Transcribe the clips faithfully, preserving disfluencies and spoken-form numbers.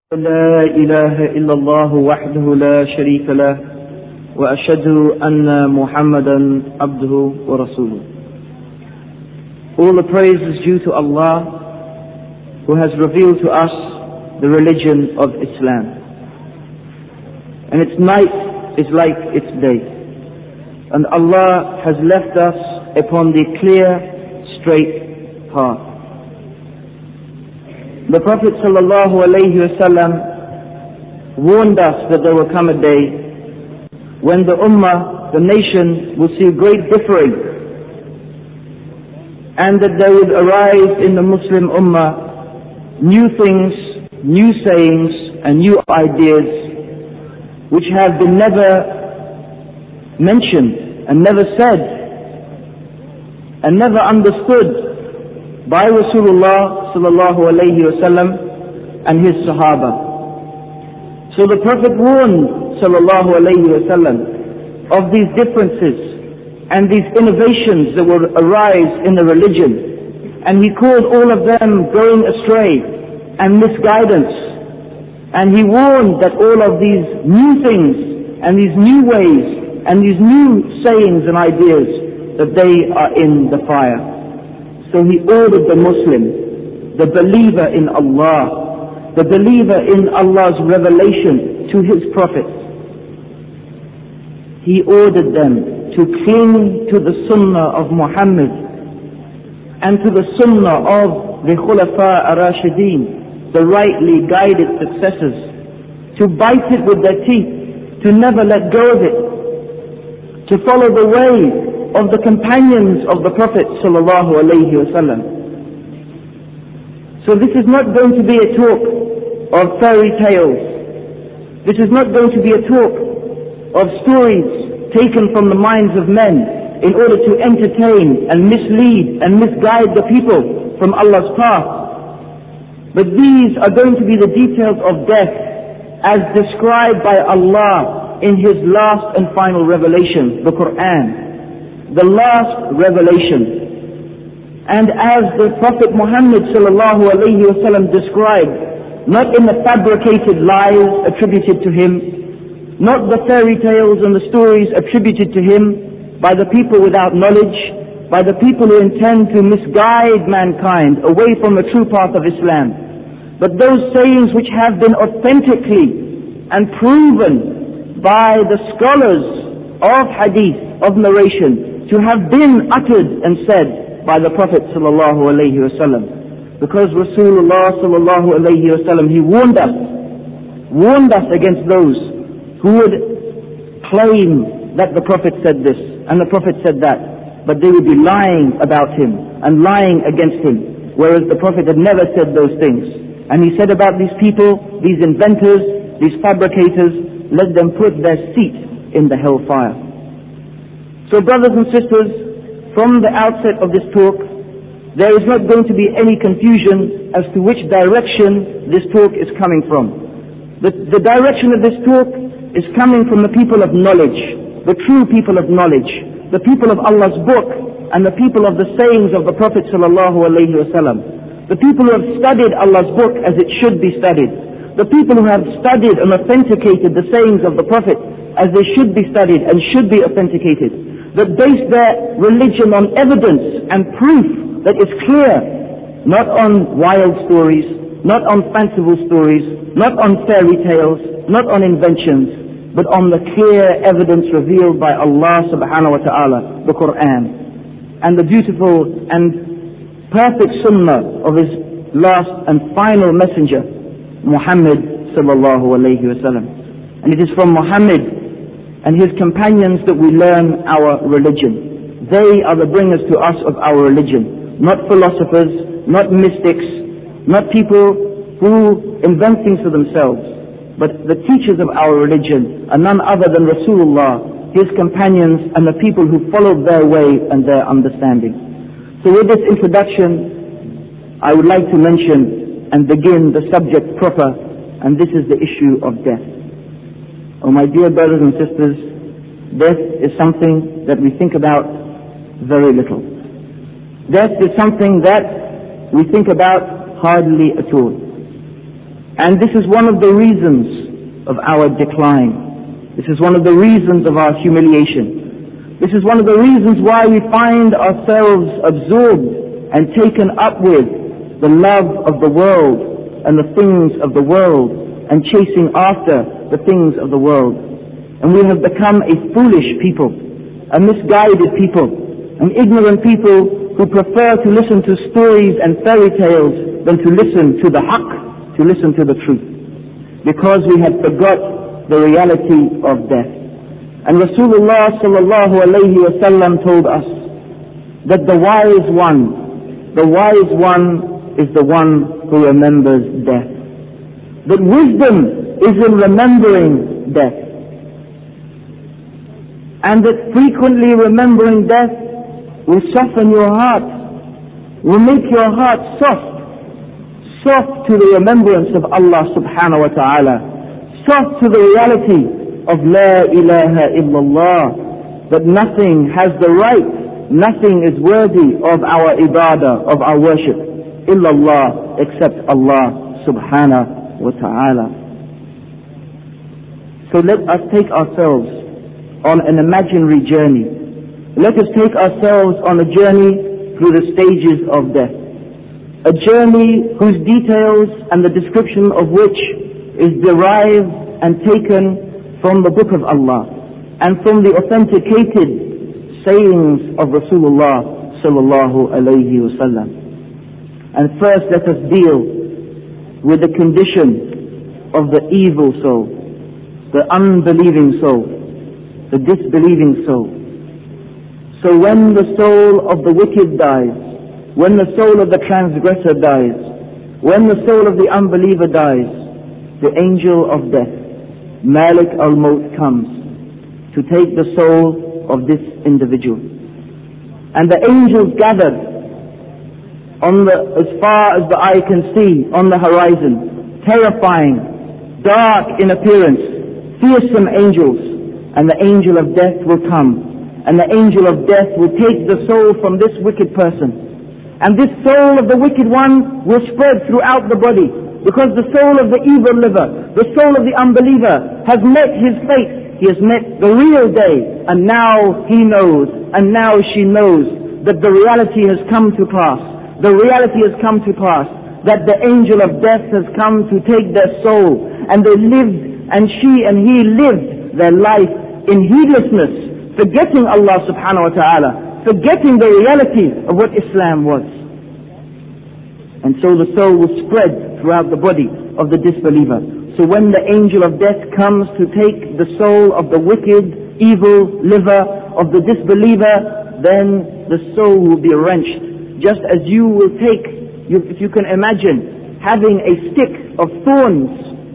لا إله إلا الله وحده لا شريك له وأشهد أن محمدا عبده ورسوله. All the praise is due to Allah, who has revealed to us the religion of Islam. And its night is like its day. And Allah has left us upon the clear, straight path. The Prophet sallallahu alayhi wasallam warned us that there will come a day when the ummah, the nation, will see great differing, and that there would arise in the Muslim ummah new things, new sayings and new ideas which have been never mentioned and never said and never understood by Rasulullah sallallahu alayhi wasallam and his Sahaba. So the Prophet warned sallallahu alayhi wasallam of these differences and these innovations that will arise in the religion, and he called all of them going astray and misguidance, and he warned that all of these new things and these new ways and these new sayings and ideas, that they are in the fire. So he ordered the Muslim, the believer in Allah, the believer in Allah's revelation to his prophets, he ordered them to cling to the sunnah of Muhammad and to the sunnah of the Khulafa ar-Rashideen, the rightly guided successors, to bite it with their teeth, to never let go of it, to follow the way of the companions of the Prophet sallallahu alayhi wasallam. So this is not going to be a talk of fairy tales. This is not going to be a talk of stories taken from the minds of men in order to entertain and mislead and misguide the people from Allah's path. But these are going to be the details of death as described by Allah in His last and final revelation, the Quran. The last revelation. And as the Prophet Muhammad sallallahu alayhi wasallam described, not in the fabricated lies attributed to him, not the fairy tales and the stories attributed to him by the people without knowledge, by the people who intend to misguide mankind away from the true path of Islam, but those sayings which have been authentically and proven by the scholars of hadith, of narration, to have been uttered and said by the Prophet sallallahu alayhi wasallam. Because Rasulullah sallallahu alayhi wasallam, he warned us, warned us against those who would claim that the Prophet said this and the Prophet said that, but they would be lying about him and lying against him, whereas the Prophet had never said those things. And he said about these people, these inventors, these fabricators, let them put their seat in the hellfire. So brothers and sisters, from the outset of this talk, there is not going to be any confusion as to which direction this talk is coming from. The, the direction of this talk is coming from the people of knowledge, the true people of knowledge, the people of Allah's book, and the people of the sayings of the Prophet sallallahu alaihi wasallam. The people who have studied Allah's book as it should be studied. The people who have studied and authenticated the sayings of the Prophet as they should be studied and should be authenticated. That base their religion on evidence and proof that is clear, not on wild stories, not on fanciful stories, not on fairy tales, not on inventions, but on the clear evidence revealed by Allah subhanahu wa ta'ala, the Quran, and the beautiful and perfect sunnah of His last and final messenger, Muhammad sallallahu alayhi wa sallam. And it is from Muhammad and his companions that we learn our religion. They are the bringers to us of our religion, not philosophers, not mystics, not people who invent things for themselves, but the teachers of our religion are none other than Rasulullah, his companions, and the people who followed their way and their understanding. So with this introduction, I would like to mention and begin the subject proper, and this is the issue of death. Oh my dear brothers and sisters, death is something that we think about very little. Death is something that we think about hardly at all. And this is one of the reasons of our decline. This is one of the reasons of our humiliation. This is one of the reasons why we find ourselves absorbed and taken up with the love of the world and the things of the world, and chasing after the things of the world. And we have become a foolish people, a misguided people, an ignorant people who prefer to listen to stories and fairy tales than to listen to the haqq, to listen to the truth, because we have forgot the reality of death. And Rasulullah sallallahu alayhi wa sallam told us that the wise one, the wise one is the one who remembers death. That wisdom is in remembering death. And that frequently remembering death will soften your heart, will make your heart soft, soft to the remembrance of Allah subhanahu wa ta'ala, soft to the reality of La ilaha illallah, that nothing has the right, nothing is worthy of our ibadah, of our worship, illallah, except Allah subhanahu wa ta'ala. So let us take ourselves on an imaginary journey. Let us take ourselves on a journey through the stages of death. A journey whose details and the description of which is derived and taken from the book of Allah and from the authenticated sayings of Rasulullah sallallahu alayhi wa sallam. And first let us deal with the condition of the evil soul, the unbelieving soul, the disbelieving soul. So when the soul of the wicked dies, when the soul of the transgressor dies, when the soul of the unbeliever dies, the angel of death, Malik al-Maut, comes to take the soul of this individual. And the angels gathered on the, as far as the eye can see, on the horizon, terrifying, dark in appearance, fearsome angels, and the angel of death will come, and the angel of death will take the soul from this wicked person, and this soul of the wicked one will spread throughout the body, because the soul of the evil liver, the soul of the unbeliever, has met his fate. He has met the real day, and now he knows, and now she knows that the reality has come to pass. The reality has come to pass that the angel of death has come to take their soul, and they lived, and she and he lived their life in heedlessness, forgetting Allah subhanahu wa ta'ala, forgetting the reality of what Islam was. And so the soul will spread throughout the body of the disbeliever. So when the angel of death comes to take the soul of the wicked, evil liver of the disbeliever, then the soul will be wrenched. Just as you will take, you, if you can imagine, having a stick of thorns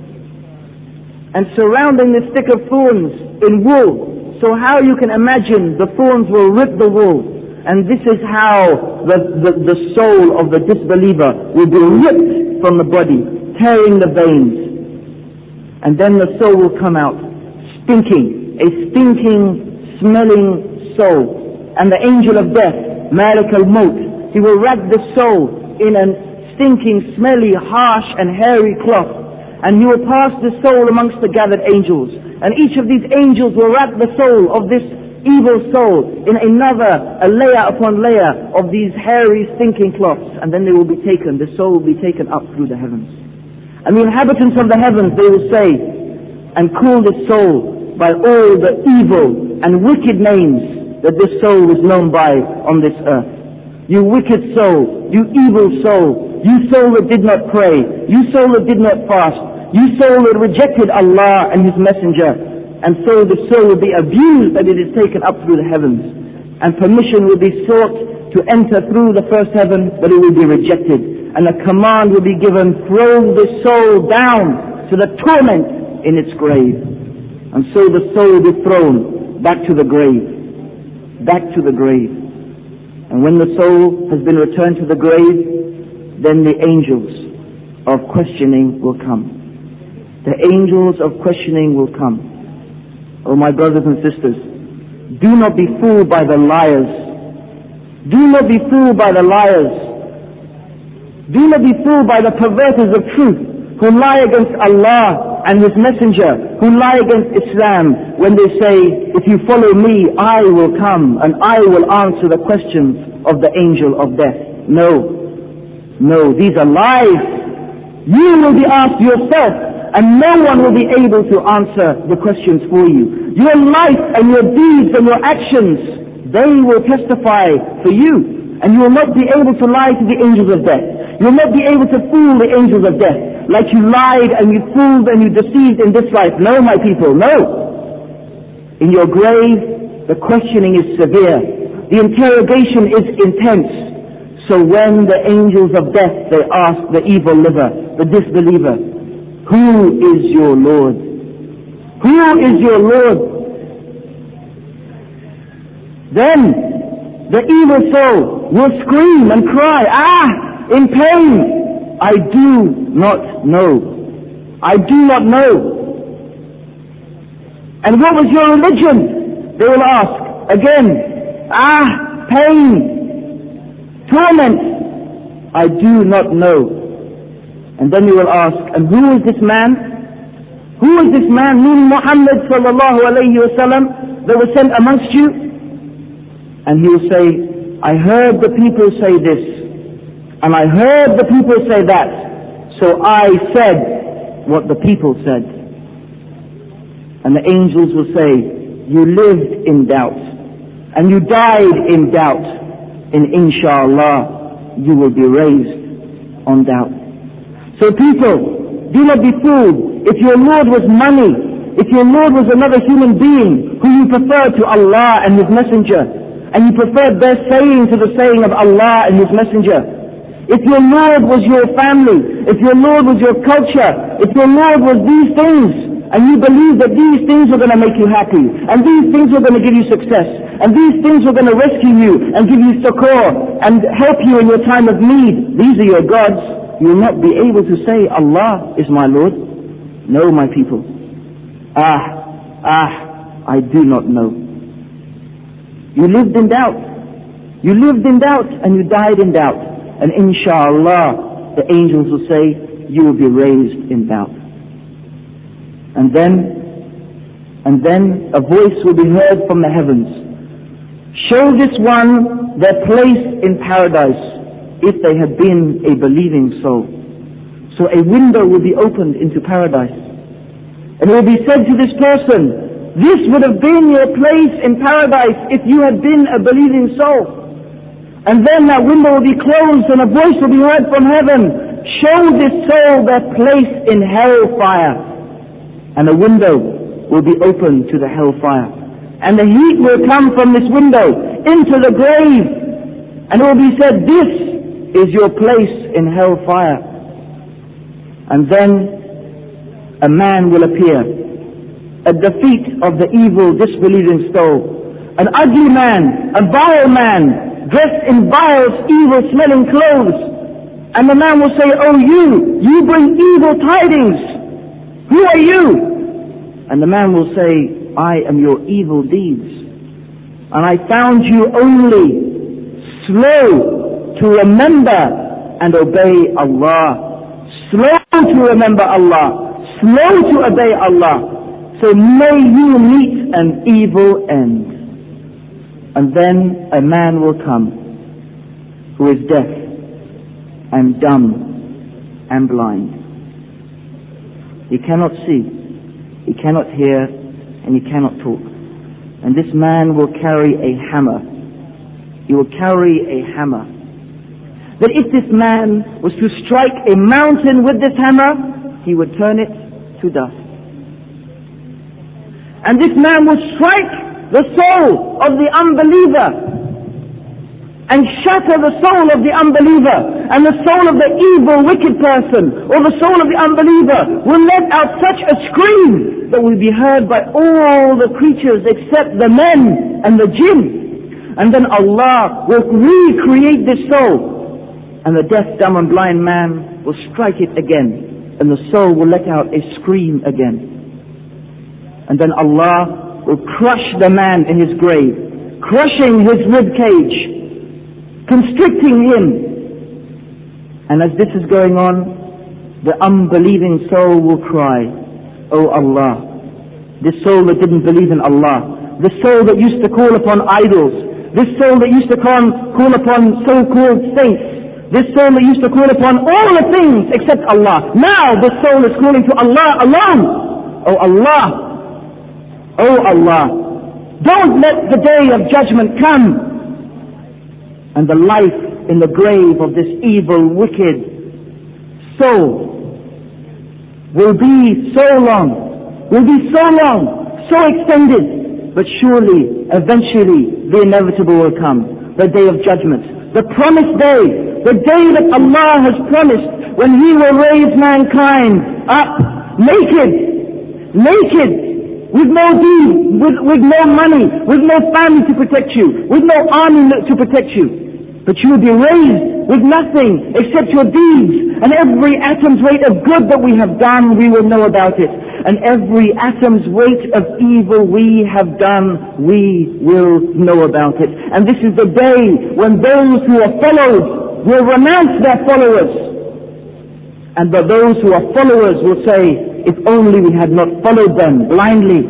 and surrounding the stick of thorns in wool. So how you can imagine the thorns will rip the wool. And this is how the, the, the soul of the disbeliever will be ripped from the body, tearing the veins. And then the soul will come out stinking, a stinking, smelling soul. And the angel of death, Malik al-Maut, he will wrap the soul in a stinking, smelly, harsh and hairy cloth. And he will pass the soul amongst the gathered angels. And each of these angels will wrap the soul of this evil soul in another, a layer upon layer of these hairy, stinking cloths. And then they will be taken, the soul will be taken up through the heavens. And the inhabitants of the heavens, they will say, and call this soul by all the evil and wicked names that this soul is known by on this earth. You wicked soul, you evil soul, you soul that did not pray, you soul that did not fast, you soul that rejected Allah and His Messenger. And so the soul will be abused and it is taken up through the heavens. And permission will be sought to enter through the first heaven, but it will be rejected. And a command will be given, throw the soul down to the torment in its grave. And so the soul will be thrown back to the grave, back to the grave. And when the soul has been returned to the grave, then the angels of questioning will come. The angels of questioning will come. Oh, my brothers and sisters, do not be fooled by the liars. Do not be fooled by the liars. Do not be fooled by the perverters of truth, who lie against Allah and His Messenger, who lie against Islam when they say, if you follow me, I will come and I will answer the questions of the angel of death. No, no, these are lies. You will be asked yourself, and no one will be able to answer the questions for you. Your life and your deeds and your actions, they will testify for you. And you will not be able to lie to the angels of death. You will not be able to fool the angels of death, like you lied and you fooled and you deceived in this life. No, my people, no. In your grave, the questioning is severe. The interrogation is intense. So when the angels of death, they ask the evil liver, the disbeliever, who is your Lord? Who is your Lord? Then the evil soul will scream and cry, ah, in pain, I do not know. I do not know. And what was your religion? They will ask again, ah, pain, torment, I do not know. And then you will ask, and who is this man? Who is this man, whom Muhammad sallallahu alayhi wa sallam, that was sent amongst you? And he will say, I heard the people say this, and I heard the people say that, so I said what the people said. And the angels will say, you lived in doubt, and you died in doubt, and inshallah, you will be raised on doubt. So people, do not be fooled. If your Lord was money, if your Lord was another human being who you prefer to Allah and His Messenger, and you preferred their saying to the saying of Allah and His Messenger, if your Lord was your family, if your Lord was your culture, if your Lord was these things, and you believed that these things were going to make you happy, and these things were going to give you success, and these things were going to rescue you and give you succor and help you in your time of need, these are your gods, you will not be able to say, Allah is my Lord. No, my people. Ah, ah, I do not know. You lived in doubt. You lived in doubt and you died in doubt. And inshallah, the angels will say, you will be raised in doubt. And then, and then a voice will be heard from the heavens. Show this one their place in paradise if they had been a believing soul. So a window will be opened into paradise. And it will be said to this person, this would have been your place in paradise if you had been a believing soul. And then that window will be closed and a voice will be heard from heaven, show this soul their place in hellfire. And a window will be opened to the hellfire. And the heat will come from this window into the grave. And it will be said, this is your place in hellfire. And then a man will appear at the feet of the evil, disbelieving soul. An ugly man, a vile man, dressed in vile, evil-smelling clothes. And the man will say, oh you, you bring evil tidings. Who are you? And the man will say, I am your evil deeds. And I found you only slow to remember and obey Allah. Slow to remember Allah. Slow to obey Allah. So may you meet an evil end. And then a man will come who is deaf and dumb and blind. He cannot see, he cannot hear, and he cannot talk. And this man will carry a hammer. He will carry a hammer. That if this man was to strike a mountain with this hammer, he would turn it to dust. And this man will strike the soul of the unbeliever and shatter the soul of the unbeliever, and the soul of the evil, wicked person, or the soul of the unbeliever will let out such a scream that will be heard by all the creatures except the men and the jinn. And then Allah will recreate this soul, and the deaf, dumb and blind man will strike it again, and the soul will let out a scream again. And then Allah will crush the man in his grave, crushing his rib cage, constricting him. And as this is going on, the unbelieving soul will cry, "Oh Allah," this soul that didn't believe in Allah, the soul that used to call upon idols, this soul that used to call, call upon so-called saints, this soul that used to call upon all the things except Allah. Now the soul is calling to Allah alone. "Oh Allah, oh Allah, don't let the day of judgment come." And the life in the grave of this evil, wicked soul will be so long, will be so long, so extended, but surely, eventually, the inevitable will come, the day of judgment, the promised day, the day that Allah has promised, when He will raise mankind up, naked, naked, with no deed, with, with no money, with no family to protect you, with no army to protect you. But you will be raised with nothing except your deeds. And every atom's weight of good that we have done, we will know about it. And every atom's weight of evil we have done, we will know about it. And this is the day when those who are followed will renounce their followers. And the those who are followers will say, "If only we had not followed them blindly."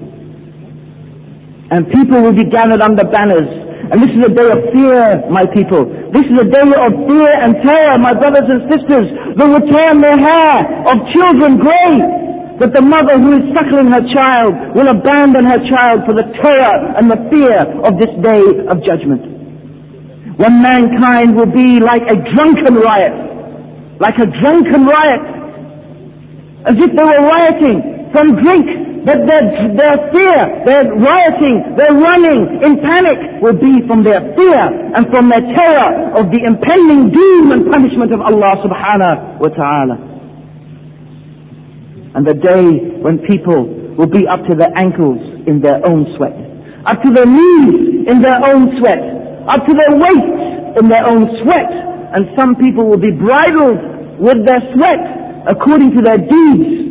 And people will be gathered under banners. And this is a day of fear, my people. This is a day of fear and terror, my brothers and sisters. They will turn their hair of children grey. That the mother who is suckling her child will abandon her child for the terror and the fear of this day of judgment. When mankind will be like a drunken riot. Like a drunken riot. As if they were rioting from drink. But their, their fear, their rioting, their running in panic will be from their fear and from their terror of the impending doom and punishment of Allah subhanahu wa ta'ala. And the day when people will be up to their ankles in their own sweat, up to their knees in their own sweat, up to their waists in their own sweat, and some people will be bridled with their sweat according to their deeds.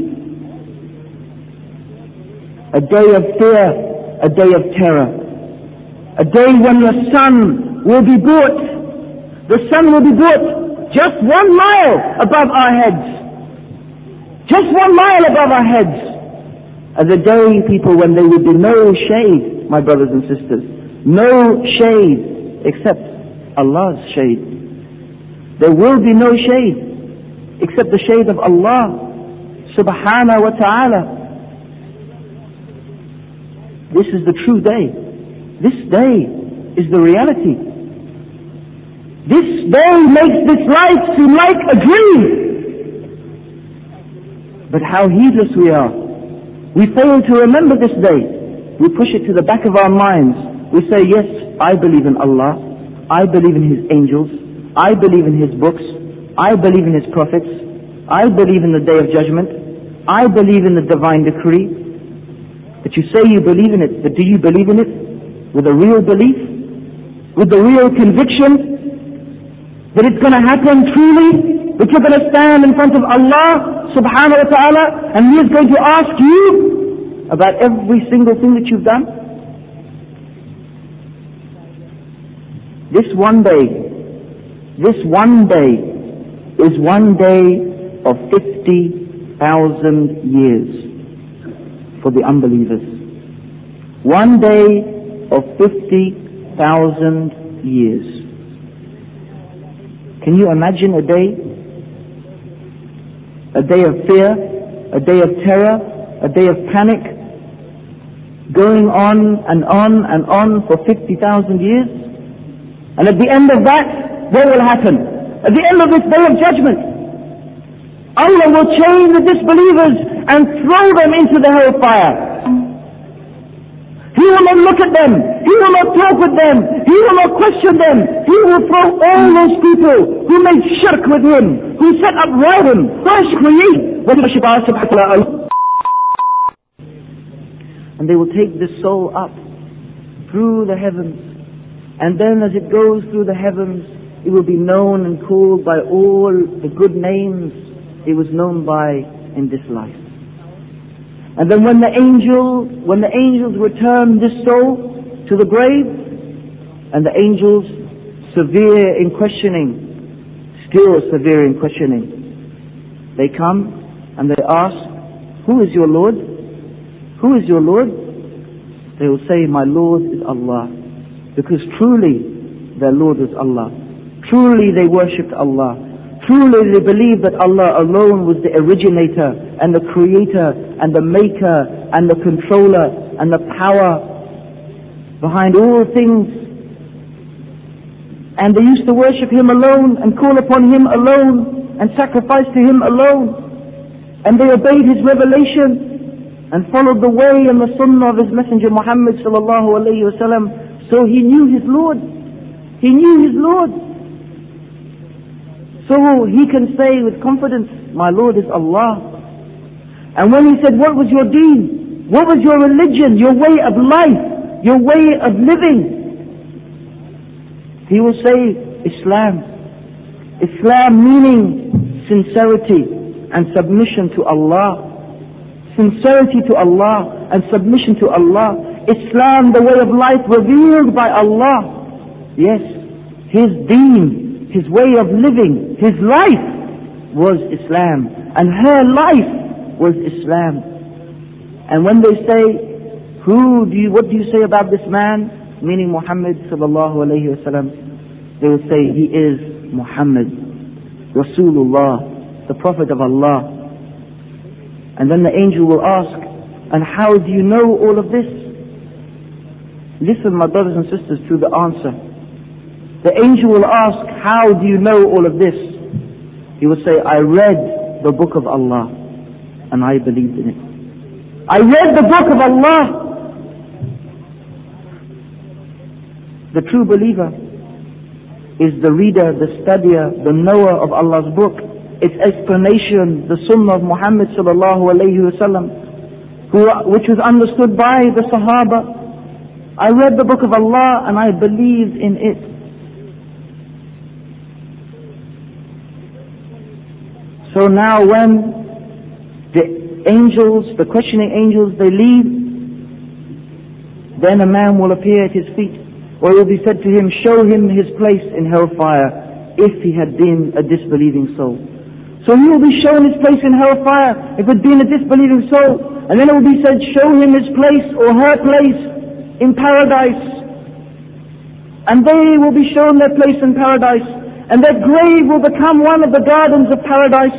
A day of fear, a day of terror. A day when the sun will be brought. The sun will be brought just one mile above our heads. Just one mile above our heads. As a day, people, when there will be no shade, my brothers and sisters. No shade except Allah's shade. There will be no shade except the shade of Allah subhanahu wa ta'ala. This is the true day. This day is the reality. This day makes this life seem like a dream. But how heedless we are. We fail to remember this day. We push it to the back of our minds. We say, yes, I believe in Allah. I believe in His angels. I believe in His books. I believe in His prophets. I believe in the day of judgment. I believe in the divine decree. But you say you believe in it, but do you believe in it with a real belief? With the real conviction that it's going to happen truly? That you're going to stand in front of Allah subhanahu wa ta'ala and He is going to ask you about every single thing that you've done? This one day, this one day is one day of fifty thousand years. For the unbelievers. One day of fifty thousand years. Can you imagine a day? A day of fear, a day of terror, a day of panic, going on and on and on for fifty thousand years? And at the end of that, what will happen? At the end of this day of judgment, Allah will chain the disbelievers and throw them into the hellfire. He will not look at them. He will not talk with them. He will not question them. He will throw all those people who made shirk with Him, who set up rival, and they will take this soul up through the heavens. And then as it goes through the heavens, it will be known and called by all the good names it was known by in this life. And then when the angel, when the angels return this soul to the grave, and the angels severe in questioning, still severe in questioning, They come and they ask, who is your Lord? Who is your Lord? They will say, my Lord is Allah. Because truly their Lord is Allah. Truly they worshipped Allah. Truly they believe that Allah alone was the originator and the creator and the maker and the controller and the power behind all things. And they used to worship Him alone and call upon Him alone and sacrifice to Him alone. And they obeyed His revelation and followed the way and the sunnah of His Messenger Muhammad sallallahu alayhi wa sallam. So he knew his Lord. He knew his Lord. So he can say with confidence, my Lord is Allah. And when he said, what was your deen? What was your religion? Your way of life? Your way of living? He will say, Islam. Islam meaning sincerity and submission to Allah. Sincerity to Allah and submission to Allah. Islam, the way of life revealed by Allah. Yes, His deen, His way of living, His life was Islam. And her life was Islam. And when they say, who do you, what do you say about this man? Meaning Muhammad sallallahu alayhi wa sallam. They will say, he is Muhammad, Rasulullah, the Prophet of Allah. And then the angel will ask, and how do you know all of this? Listen, my brothers and sisters, to the answer. The angel will ask, how do you know all of this? He will say, I read the book of Allah and I believed in it. I read the book of Allah. The true believer is the reader, the studier, the knower of Allah's book, its explanation, the sunnah of Muhammad sallallahu alayhi wa sallam, which was understood by the Sahaba. I read the book of Allah and I believed in it. So now when the angels, the questioning angels, they leave, then a man will appear at his feet, or it will be said to him, show him his place in hellfire if he had been a disbelieving soul. So he will be shown his place in hellfire if it had been a disbelieving soul. And then it will be said, show him his place or her place in paradise. And they will be shown their place in paradise. And their grave will become one of the gardens of paradise.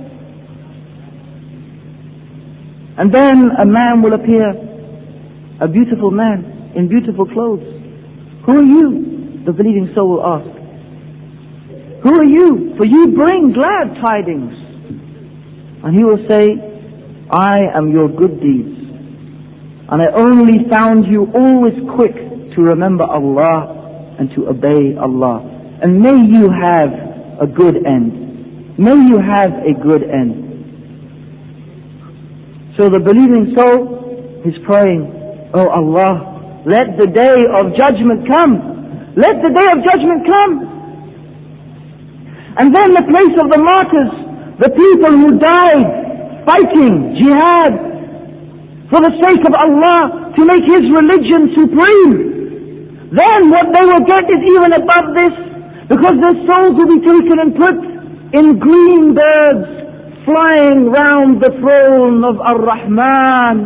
And then a man will appear, a beautiful man in beautiful clothes. Who are you? The believing soul will ask. Who are you? For you bring glad tidings. And he will say, I am your good deeds. And I only found you always quick to remember Allah and to obey Allah. And may you have a good end. May you have a good end. So the believing soul is praying, oh Allah, let the day of judgment come. Let the day of judgment come. And then the place of the martyrs, the people who died fighting jihad for the sake of Allah to make His religion supreme. Then what they will get is even above this, because their souls will be taken and put in green birds flying round the throne of Ar-Rahman.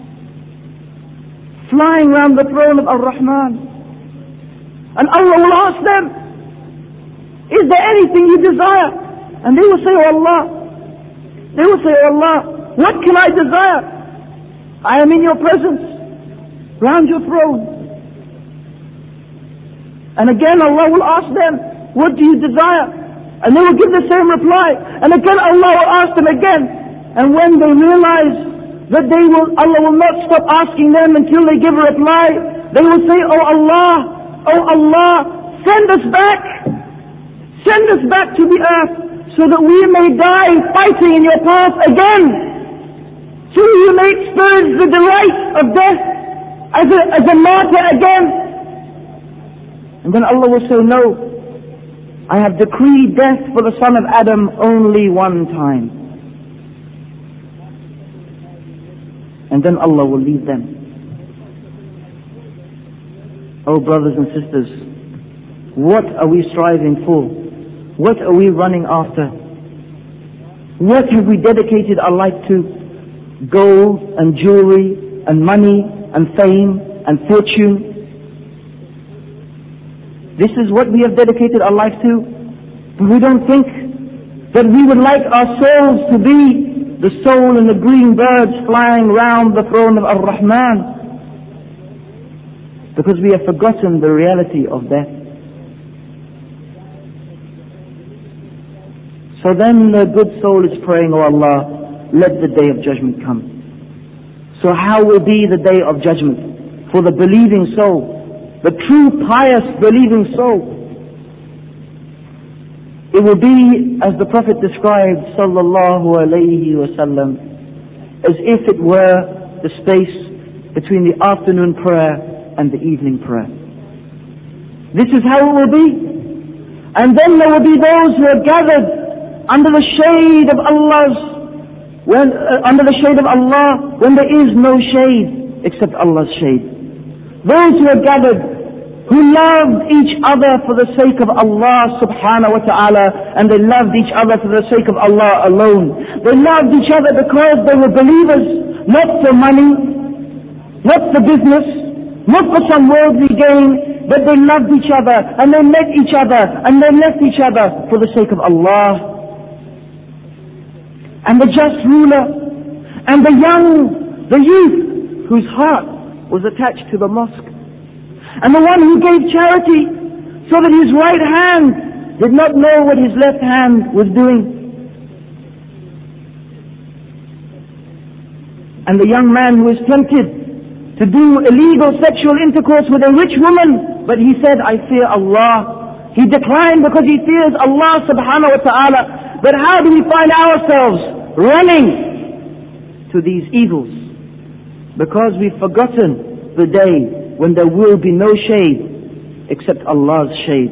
Flying round the throne of Ar-Rahman. And Allah will ask them, is there anything you desire? And they will say, oh Allah. They will say, oh Allah, what can I desire? I am in your presence, round your throne. And again Allah will ask them, what do you desire? And they will give the same reply. And again Allah will ask them again. And when they realize that they will, Allah will not stop asking them until they give a reply, they will say, oh Allah, oh Allah, send us back. Send us back to the earth so that we may die fighting in your path again. So you may experience the delight of death as a, as a martyr again. And then Allah will say, no, I have decreed death for the son of Adam only one time. And then Allah will leave them. Oh brothers and sisters, what are we striving for? What are we running after? What have we dedicated our life to? Gold and jewelry and money and fame and fortune. This is what we have dedicated our life to. But we don't think that we would like our souls to be the soul and the green birds flying round the throne of Ar-Rahman, because we have forgotten the reality of death. So then the good soul is praying, "Oh Allah, let the day of judgment come." So how will be the day of judgment for the believing soul, the true pious believing soul? It will be, as the Prophet described, sallallahu alayhi wasallam, as if it were the space between the afternoon prayer and the evening prayer. This is how it will be. And then there will be those who are gathered under the shade of Allah's, when, uh, under the shade of Allah, when there is no shade except Allah's shade. Those who are gathered, who loved each other for the sake of Allah subhanahu wa ta'ala, and they loved each other for the sake of Allah alone. They loved each other because they were believers, not for money, not for business, not for some worldly gain, but they loved each other, and they met each other, and they left each other for the sake of Allah. And the just ruler, and the young, the youth, whose heart was attached to the mosque, and the one who gave charity so that his right hand did not know what his left hand was doing. And the young man who was tempted to do illegal sexual intercourse with a rich woman, but he said, "I fear Allah." He declined because he fears Allah subhanahu wa ta'ala. But how do we find ourselves running to these evils? Because we've forgotten the day when there will be no shade except Allah's shade.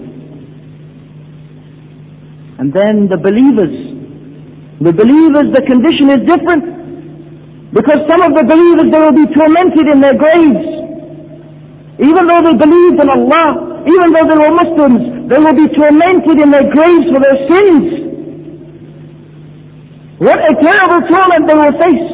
And then the believers, the believers, the condition is different. Because some of the believers, they will be tormented in their graves. Even though they believed in Allah, even though they were Muslims, they will be tormented in their graves for their sins. What a terrible torment they will face.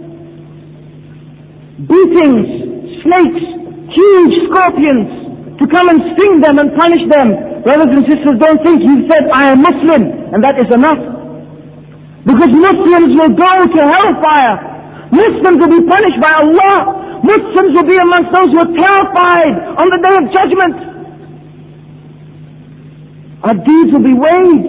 Beatings, snakes, huge scorpions to come and sting them and punish them. Brothers and sisters, don't think you said, "I am Muslim," and that is enough. Because Muslims will go to hellfire. Muslims will be punished by Allah. Muslims will be amongst those who are terrified on the day of judgment. Our deeds will be weighed.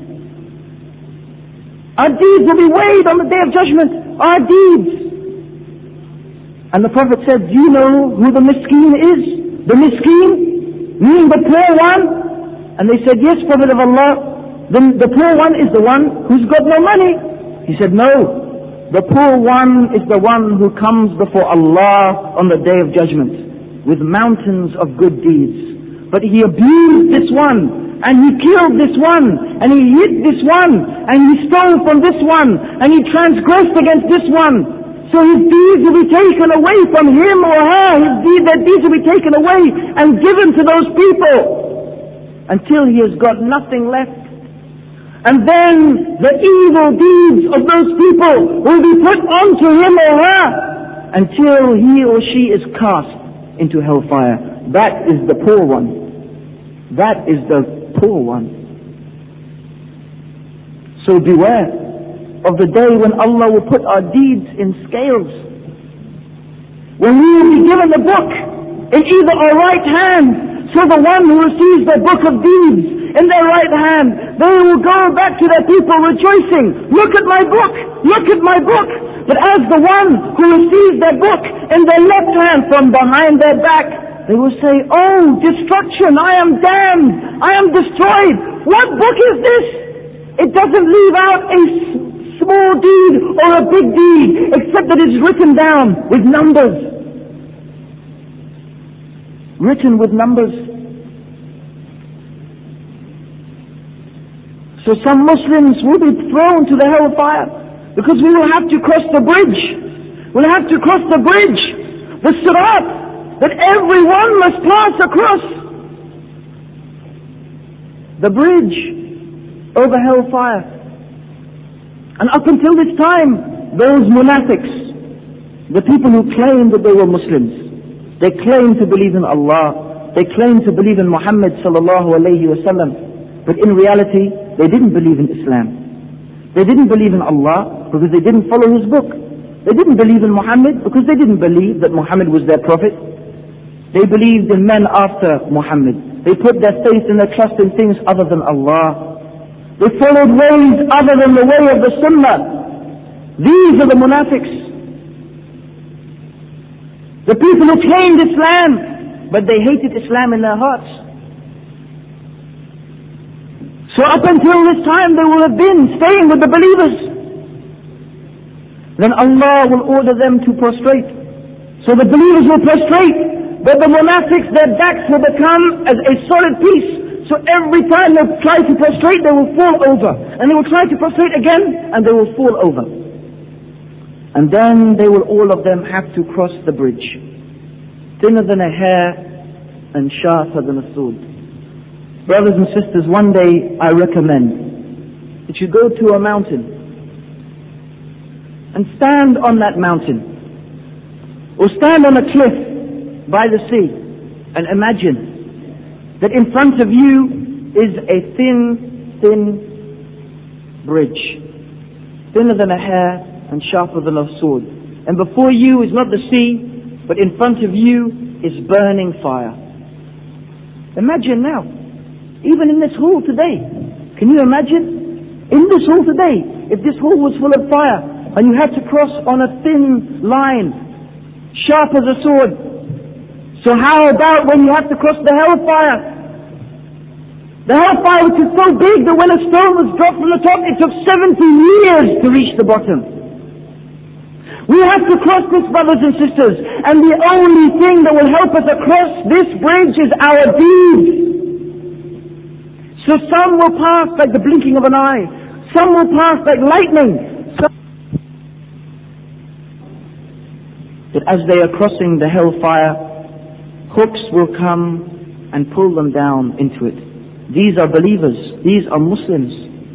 Our deeds will be weighed on the day of judgment. Our deeds. And the Prophet said, "Do you know who the miskeen is?" The miskeen, meaning the poor one. And they said, "Yes, Prophet of Allah. The, the poor one is the one who's got no money." He said, "No. The poor one is the one who comes before Allah on the day of judgment with mountains of good deeds. But he abused this one, and he killed this one, and he hit this one, and he stole from this one, and he transgressed against this one. So his deeds will be taken away from him or her. His deed, their deeds will be taken away and given to those people until he has got nothing left. And then the evil deeds of those people will be put onto him or her until he or she is cast into hellfire. That is the poor one. That is the poor one. So beware of the day when Allah will put our deeds in scales. When we will be given the book in either our right hand, so the one who receives the book of deeds in their right hand, they will go back to their people rejoicing, "Look at my book, look at my book." But as the one who receives their book in their left hand from behind their back, they will say, "Oh, destruction, I am damned, I am destroyed. What book is this? It doesn't leave out a small deed or a big deed, except that it's written down with numbers." Written with numbers. So some Muslims will be thrown to the hellfire because we will have to cross the bridge. We'll have to cross the bridge, the sirat, that everyone must pass across. The bridge over hellfire. And up until this time, those munafiqs, the people who claimed that they were Muslims, they claimed to believe in Allah, they claimed to believe in Muhammad sallallahu alayhi wa sallam, but in reality, they didn't believe in Islam. They didn't believe in Allah because they didn't follow His book. They didn't believe in Muhammad because they didn't believe that Muhammad was their prophet. They believed in men after Muhammad. They put their faith and their trust in things other than Allah. They followed ways other than the way of the Sunnah. These are the munafiqs. The people who claimed Islam, but they hated Islam in their hearts. So up until this time they will have been staying with the believers. Then Allah will order them to prostrate. So the believers will prostrate, but the munafiqs, their backs will become as a solid piece. So every time they try to prostrate, they will fall over. And they will try to prostrate again, and they will fall over. And then they will all of them have to cross the bridge. Thinner than a hair and sharper than a sword. Brothers and sisters, one day I recommend that you go to a mountain and stand on that mountain, or stand on a cliff by the sea, and imagine that in front of you is a thin, thin bridge, thinner than a hair and sharper than a sword. And before you is not the sea, but in front of you is burning fire. Imagine now, even in this hall today, can you imagine? In this hall today, if this hall was full of fire, and you had to cross on a thin line, sharp as a sword. So how about when you have to cross the hellfire? The hellfire which is so big that when a stone was dropped from the top, it took seventy years to reach the bottom. We have to cross this, brothers and sisters, and the only thing that will help us across this bridge is our deeds. So some will pass like the blinking of an eye, some will pass like lightning. That as they are crossing the hellfire, hooks will come and pull them down into it. These are believers. These are Muslims.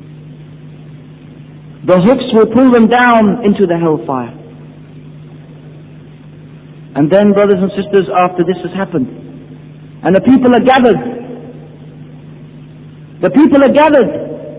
The hooks will pull them down into the hellfire. And then, brothers and sisters, after this has happened, and the people are gathered, the people are gathered,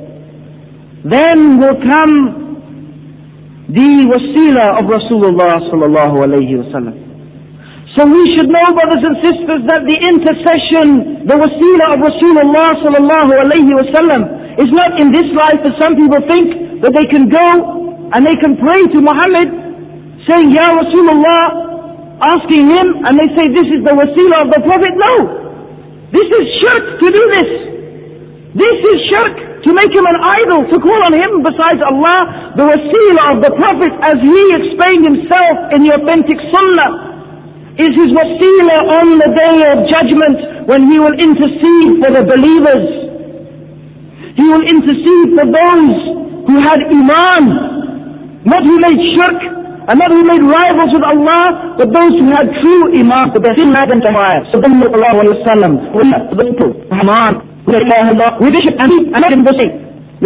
then will come the wasila of Rasulullah sallallahu alayhi wa sallam. So we should know, brothers and sisters, that the intercession, the wasila of Rasulullah sallallahu alayhi wa sallam is not in this life, as some people think, that they can go and they can pray to Muhammad saying, Ya Rasulullah, asking him, and they say this is the wasila of the Prophet. No! This is shirk to do this. This is shirk, to make him an idol, to call on him besides Allah. The wasila of the Prophet, as he explained himself in the authentic sunnah, is his wasila on the day of judgment, when he will intercede for the believers. He will intercede for those who had iman, not who made shirk, and not who made rivals with Allah, but those who had true iman. The best man to fire. Sallallahu alayhi wa sallam. Iman. We bishop and and let him go say.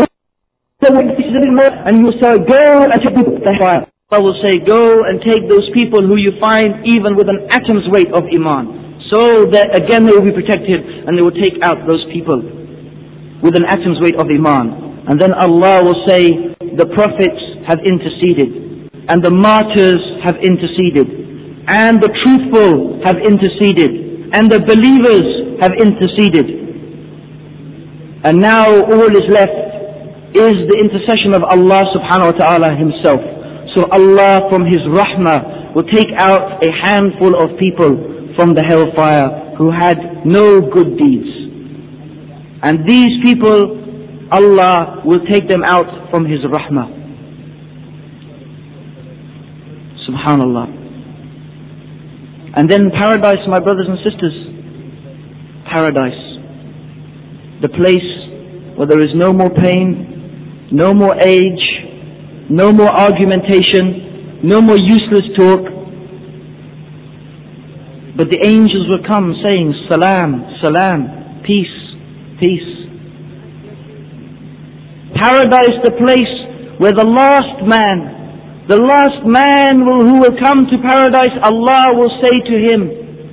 And you say, go and take people to fire. I will say, go and take those people who you find even with an atom's weight of iman, so that again they will be protected, and they will take out those people with an atom's weight of iman. And then Allah will say, the prophets have interceded, and the martyrs have interceded, and the truthful have interceded, and the believers have interceded. And now all is left is the intercession of Allah subhanahu wa ta'ala himself. So Allah from his rahmah will take out a handful of people from the hellfire who had no good deeds. And these people, Allah will take them out from his rahmah. Subhanallah. And then paradise, my brothers and sisters, paradise. The place where there is no more pain, no more age, no more argumentation, no more useless talk. But the angels will come saying, Salam, Salam, peace, peace. Paradise, the place where the last man, the last man will, who will come to paradise, Allah will say to him,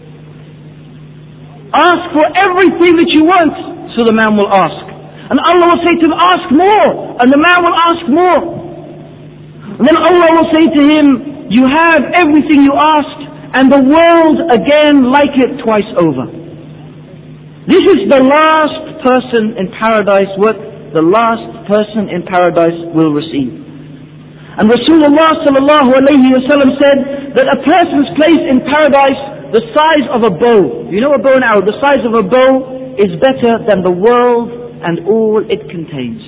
ask for everything that you want. So the man will ask. And Allah will say to him, ask more. And the man will ask more. And then Allah will say to him, you have everything you asked, and the world again like it twice over. This is the last person in paradise, what the last person in paradise will receive. And Rasulullah sallallahu alayhi wa sallam said that a person's place in paradise, the size of a bow, you know a bow and arrow, the size of a bow is better than the world and all it contains.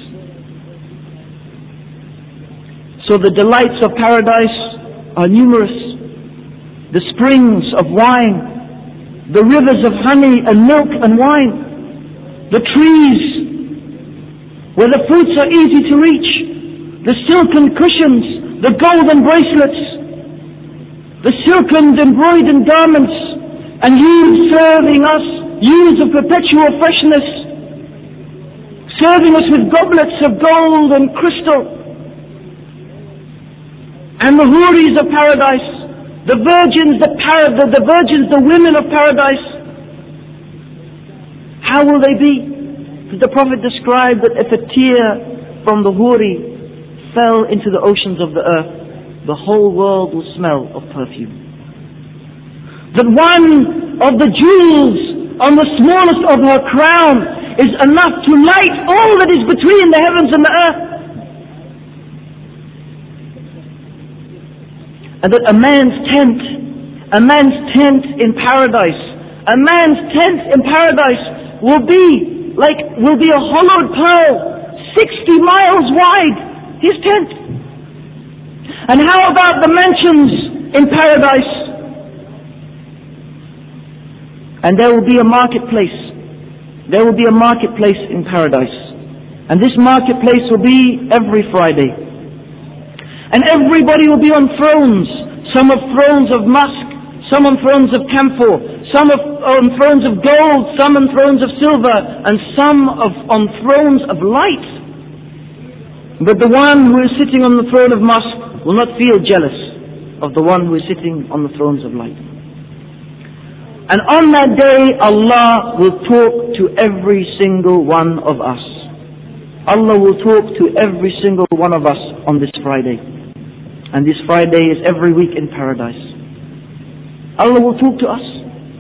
So the delights of paradise are numerous. The springs of wine, the rivers of honey and milk and wine, the trees where the fruits are easy to reach, the silken cushions, the golden bracelets, the silken embroidered garments, and you serving us youths of perpetual freshness, serving us with goblets of gold and crystal, and the houris of paradise, the virgins, the, par- the, the virgins, the women of paradise. How will they be? Because the Prophet described that if a tear from the houri fell into the oceans of the earth, the whole world will smell of perfume. That one of the jewels on the smallest of her crown is enough to light all that is between the heavens and the earth. And that a man's tent, a man's tent in paradise, a man's tent in paradise will be like, will be a hollowed pearl, sixty miles wide, his tent. And how about the mansions in paradise? And there will be a marketplace. There will be a marketplace in paradise. And this marketplace will be every Friday. And everybody will be on thrones. Some of thrones of musk, some on thrones of camphor, some of, on thrones of gold, some on thrones of silver, and some of, on thrones of light. But the one who is sitting on the throne of musk will not feel jealous of the one who is sitting on the thrones of light. And on that day, Allah will talk to every single one of us. Allah will talk to every single one of us on this Friday. And this Friday is every week in paradise. Allah will talk to us.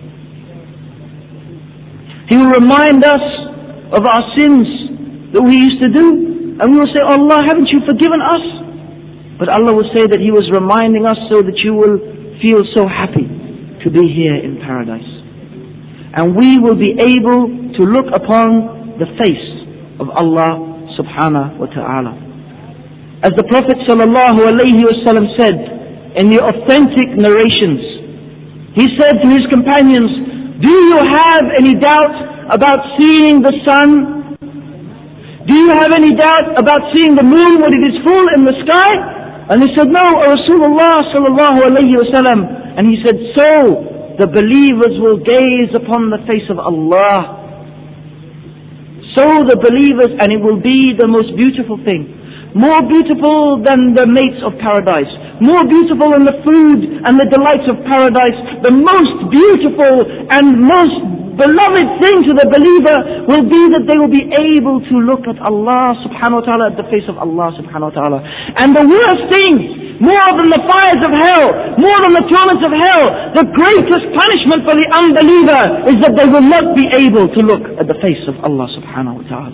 He will remind us of our sins that we used to do. And we will say, Allah, haven't you forgiven us? But Allah will say that He was reminding us so that you will feel so happy to be here in paradise. And we will be able to look upon the face of Allah subhanahu wa ta'ala. As the Prophet sallallahu alayhi wa sallam said in the authentic narrations, he said to his companions, do you have any doubt about seeing the sun? Do you have any doubt about seeing the moon when it is full in the sky? And they said, no, O Rasulullah sallallahu alayhi wa sallam. And he said, so the believers will gaze upon the face of Allah. So the believers, and it will be the most beautiful thing. More beautiful than the mates of paradise. More beautiful than the food and the delights of paradise. The most beautiful and most beloved thing to the believer will be that they will be able to look at Allah subhanahu wa ta'ala, at the face of Allah subhanahu wa ta'ala. And the worst thing, more than the fires of hell, more than the torments of hell, the greatest punishment for the unbeliever is that they will not be able to look at the face of Allah subhanahu wa ta'ala.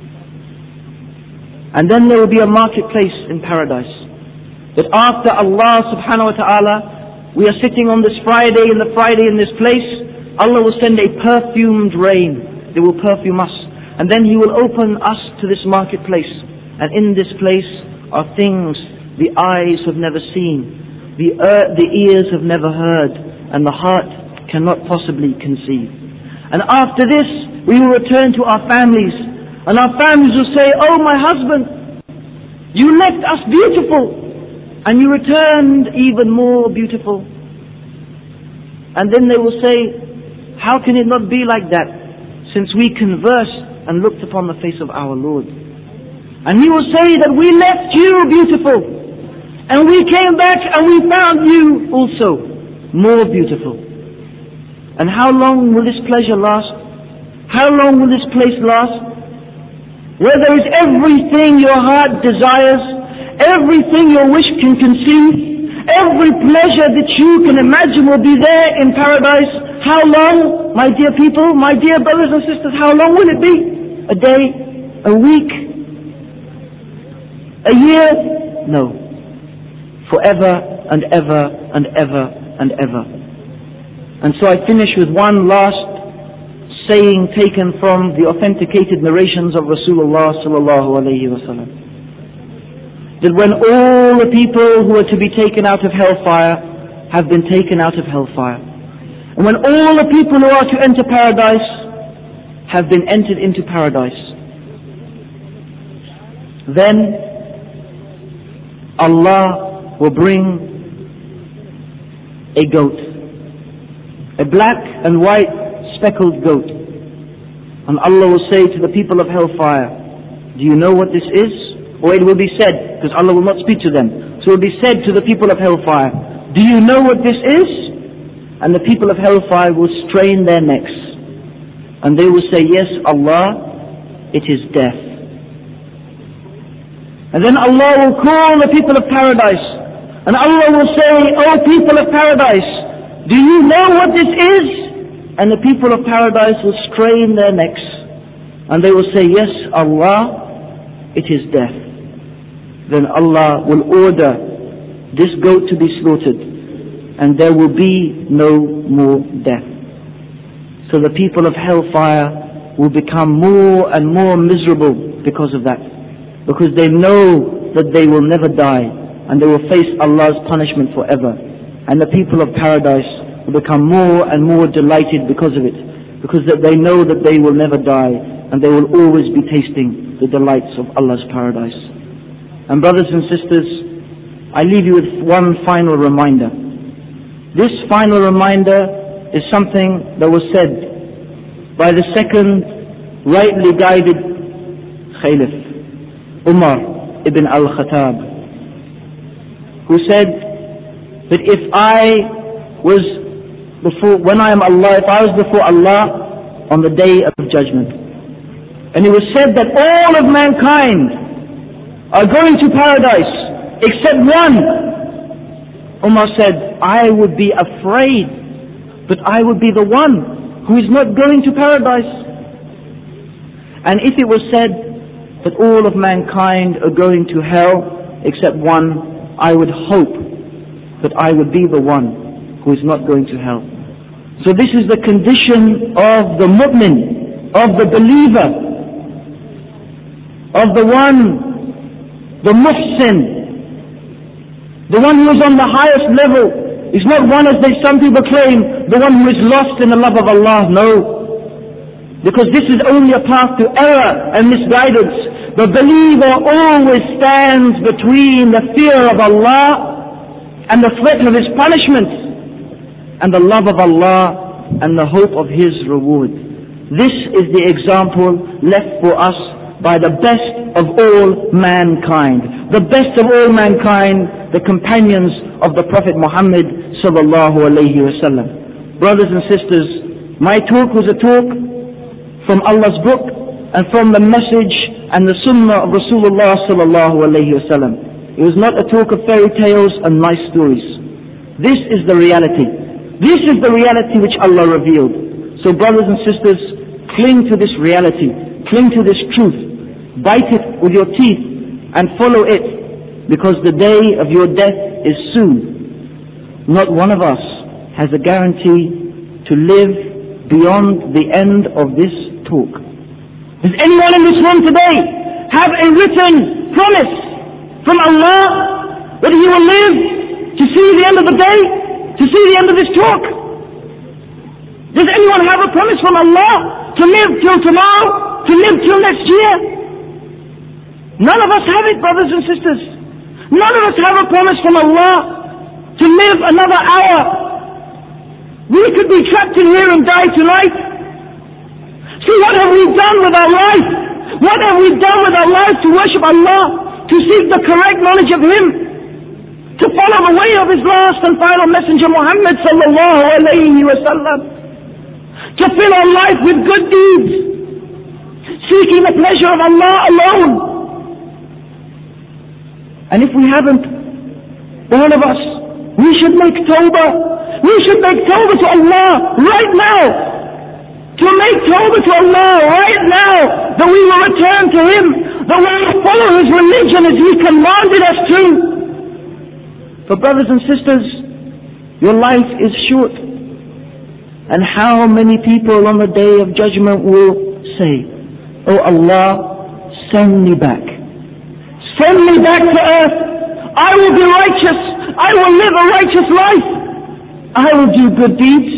And then there will be a marketplace in paradise. That after Allah subhanahu wa ta'ala, we are sitting on this Friday, in the Friday in this place, Allah will send a perfumed rain. They will perfume us. And then He will open us to this marketplace. And in this place are things the eyes have never seen, the, uh, the ears have never heard, and the heart cannot possibly conceive. And after this, we will return to our families. And our families will say, oh my husband, you left us beautiful, and you returned even more beautiful. And then they will say, how can it not be like that, since we conversed and looked upon the face of our Lord? And He will say that we left you beautiful, and we came back and we found you also more beautiful. And how long will this pleasure last? How long will this place last? Where there is everything your heart desires, everything your wish can conceive, every pleasure that you can imagine will be there in paradise. How long, my dear people, my dear brothers and sisters, how long will it be? A day? A week? A year? No. Forever and ever and ever and ever. And so I finish with one last saying taken from the authenticated narrations of Rasulullah sallallahu alayhi wa sallam. That when all the people who are to be taken out of hellfire have been taken out of hellfire, and when all the people who are to enter paradise have been entered into paradise, then Allah will bring a goat, a black and white speckled goat. And Allah will say to the people of hellfire, do you know what this is? Or it will be said, because Allah will not speak to them, so it will be said to the people of hellfire, do you know what this is? And the people of hellfire will strain their necks, and they will say, yes, Allah, it is death. And then Allah will call the people of paradise, and Allah will say, O people of paradise, do you know what this is? And the people of paradise will strain their necks, and they will say, yes, Allah, it is death. Then Allah will order this goat to be slaughtered, and there will be no more death. So the people of hellfire will become more and more miserable because of that, because they know that they will never die, and they will face Allah's punishment forever. And the people of paradise will become more and more delighted because of it, because that they know that they will never die, and they will always be tasting the delights of Allah's paradise. And brothers and sisters, I leave you with one final reminder. This final reminder is something that was said by the second rightly guided Caliph, Umar ibn al-Khattab, who said that if I was before, when I am Allah, if I was before Allah on the day of judgment, and it was said that all of mankind are going to paradise except one, Umar said, I would be afraid that I would be the one who is not going to paradise. And if it was said that all of mankind are going to hell except one, I would hope that I would be the one who is not going to hell. So this is the condition of the mu'min, of the believer, of the one, the muhsin, the one who is on the highest level. Is not one, as they some people claim, the one who is lost in the love of Allah. No, because this is only a path to error and misguidance. The believer always stands between the fear of Allah and the threat of His punishment, and the love of Allah and the hope of His reward. This is the example left for us by the best of all mankind. The best of all mankind, the companions of the Prophet Muhammad sallallahu alayhi wa sallam. Brothers and sisters, my talk was a talk from Allah's book and from the message and the sunnah of Rasulullah sallallahu alayhi wa sallam. It was not a talk of fairy tales and nice stories. This is the reality. This is the reality which Allah revealed. So brothers and sisters, cling to this reality. Cling to this truth. Bite it with your teeth and follow it, because the day of your death is soon. Not one of us has a guarantee to live beyond the end of this talk. Does anyone in this room today have a written promise from Allah that he will live to see the end of the day, to see the end of this talk? Does anyone have a promise from Allah to live till tomorrow, to live till next year? None of us have it, brothers and sisters. None of us have a promise from Allah to live another hour. We could be trapped in here and die tonight. So what have we done with our life? What have we done with our lives to worship Allah, to seek the correct knowledge of Him, to follow the way of His last and final messenger Muhammad sallallahu alayhi wa sallam, to fill our life with good deeds, seeking the pleasure of Allah alone? And if we haven't, all of us, we should make tawbah. We should make tawbah to Allah right now. To make tawbah to Allah right now, that we will return to Him, that we will follow His religion as He commanded us to. For brothers and sisters, your life is short. And how many people on the day of judgment will say, "Oh Allah, send me back. Send me back to earth. I will be righteous. I will live a righteous life. I will do good deeds."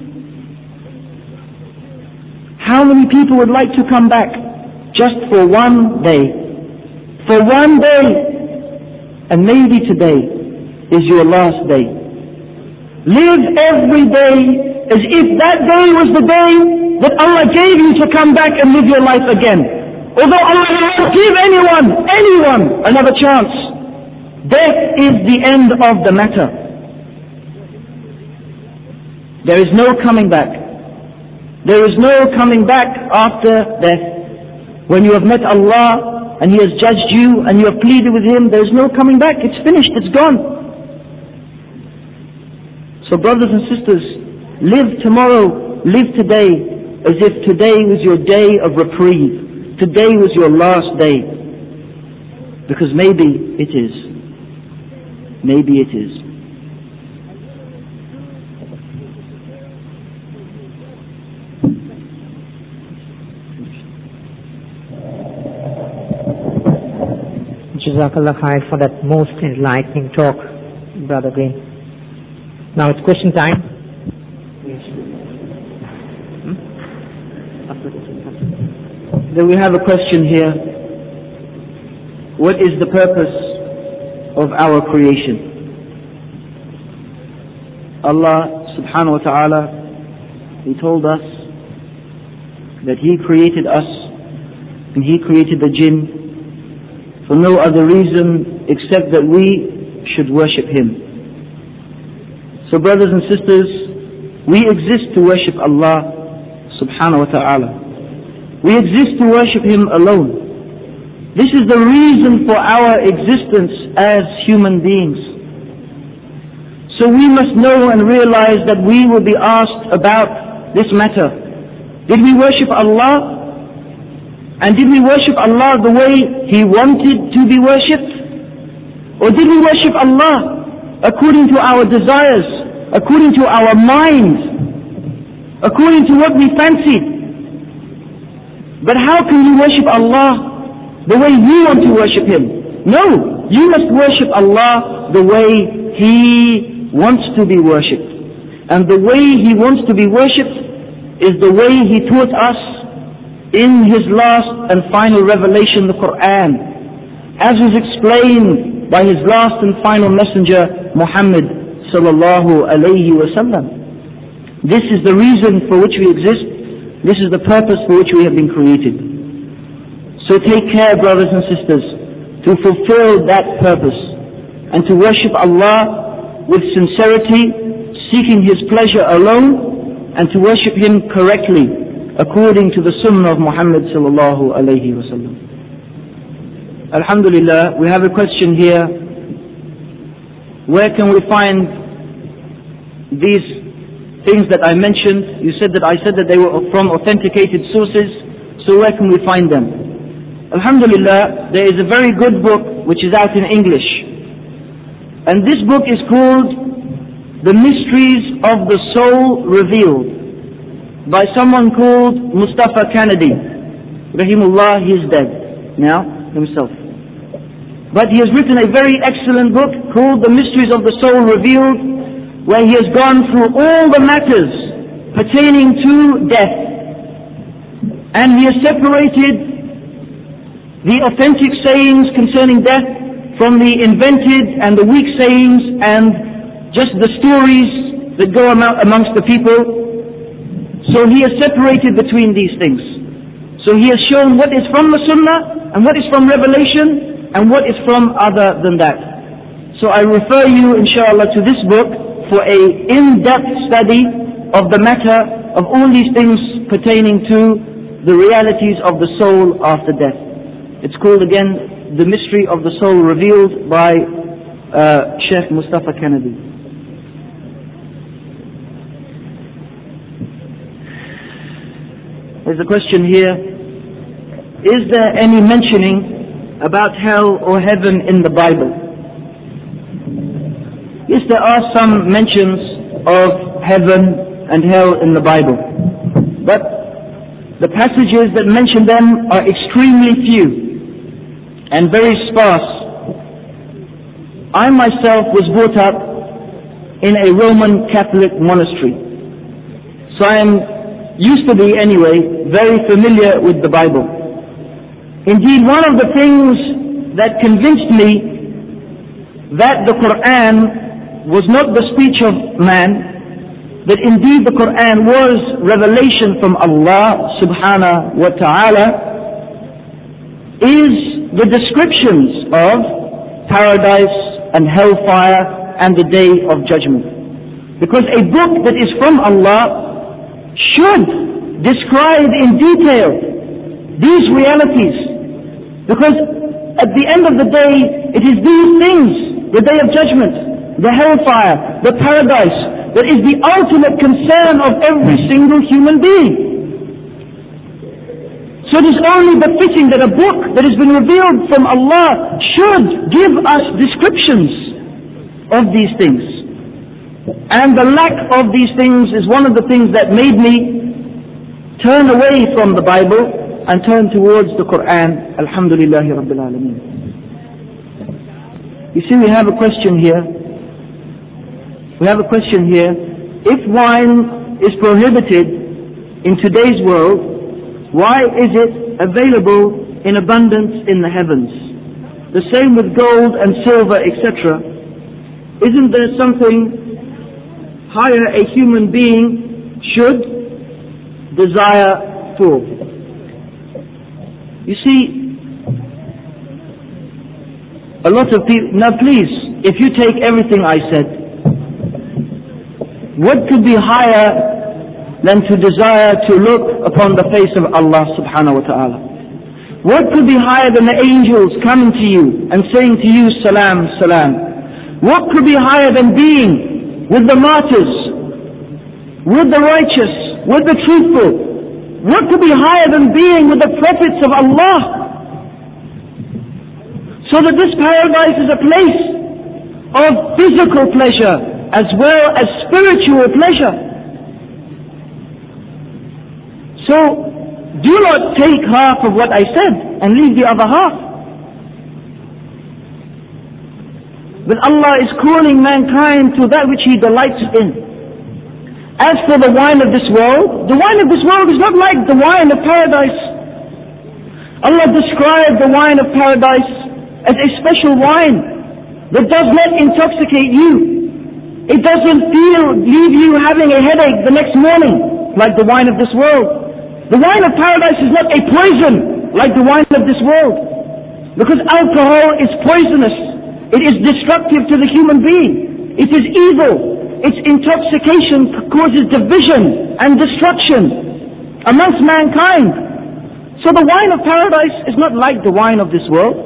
How many people would like to come back just for one day? For one day. And maybe today is your last day. Live every day as if that day was the day that Allah gave you to come back and live your life again. Although Allah will not give anyone, anyone another chance. Death is the end of the matter. There is no coming back. There is no coming back after death. When you have met Allah and He has judged you and you have pleaded with Him, there is no coming back. It's finished. It's gone. So brothers and sisters, live tomorrow, live today as if today was your day of reprieve. Today was your last day. Because maybe it is. Maybe it is. Jazakallah khair for that most enlightening talk, Brother Green. Now it's question time. Then we have a question here. What is the purpose of our creation? Allah subhanahu wa ta'ala, He told us that He created us and He created the jinn for no other reason except that we should worship Him. So brothers and sisters, we exist to worship Allah subhanahu wa ta'ala. We exist to worship Him alone. This is the reason for our existence as human beings. So we must know and realize that we will be asked about this matter. Did we worship Allah? And did we worship Allah the way He wanted to be worshipped? Or did we worship Allah according to our desires, according to our minds, according to what we fancied? But how can you worship Allah the way you want to worship Him? No, you must worship Allah the way He wants to be worshipped. And the way He wants to be worshipped is the way He taught us in His last and final revelation, the Quran, as was explained by His last and final messenger, Muhammad sallallahu alayhi wa sallam. This is the reason for which we exist. This is the purpose for which we have been created. So take care, brothers and sisters, to fulfill that purpose and to worship Allah with sincerity, seeking His pleasure alone, and to worship Him correctly according to the sunnah of Muhammad sallallahu alayhi wa sallam. Alhamdulillah, we have a question here. Where can we find these things that I mentioned? You said that I said that they were from authenticated sources. So where can we find them? Alhamdulillah, there is a very good book which is out in English. And this book is called The Mysteries of the Soul Revealed, by someone called Mustafa Kennedy. Rahimullah, he is dead now himself. But he has written a very excellent book called The Mysteries of the Soul Revealed, where he has gone through all the matters pertaining to death. And he has separated the authentic sayings concerning death from the invented and the weak sayings and just the stories that go amongst the people. So he has separated between these things. So he has shown what is from the Sunnah and what is from revelation and what is from other than that. So I refer you, inshallah, to this book for a in-depth study of the matter of all these things pertaining to the realities of the soul after death. It's called again, The Mystery of the Soul, revealed by uh, Sheikh Mustafa Kennedy. There's a question here. Is there any mentioning about hell or heaven in the Bible? Yes, there are some mentions of heaven and hell in the Bible, but the passages that mention them are extremely few and very sparse. I myself was brought up in a Roman Catholic monastery, so I am, used to be anyway, very familiar with the Bible. Indeed, one of the things that convinced me that the Quran was not the speech of man, that indeed the Quran was revelation from Allah subhanahu wa ta'ala, is the descriptions of paradise and hellfire and the day of judgment. Because a book that is from Allah should describe in detail these realities. Because at the end of the day, it is these things, the day of judgment, the hellfire, the paradise, that is the ultimate concern of every single human being. So it is only befitting that a book that has been revealed from Allah should give us descriptions of these things. And the lack of these things is one of the things that made me turn away from the Bible and turn towards the Quran. Alhamdulillahi Rabbil Alameen. You see, we have a question here. We have a question here. If wine is prohibited in today's world, why is it available in abundance in the heavens? The same with gold and silver, et cetera. Isn't there something higher a human being should desire for? You see, a lot of people... Now please, if you take everything I said, what could be higher than to desire to look upon the face of Allah subhanahu wa ta'ala? What could be higher than the angels coming to you and saying to you, salam, salam? What could be higher than being with the martyrs, with the righteous, with the truthful? What could be higher than being with the prophets of Allah? So that this paradise is a place of physical pleasure as well as spiritual pleasure. So, do not take half of what I said and leave the other half. But Allah is calling mankind to that which He delights in. As for the wine of this world, the wine of this world is not like the wine of paradise. Allah described the wine of paradise as a special wine that does not intoxicate you. It doesn't feel, leave you having a headache the next morning like the wine of this world. The wine of paradise is not a poison like the wine of this world. Because alcohol is poisonous. It is destructive to the human being. It is evil. Its intoxication causes division and destruction amongst mankind. So the wine of paradise is not like the wine of this world.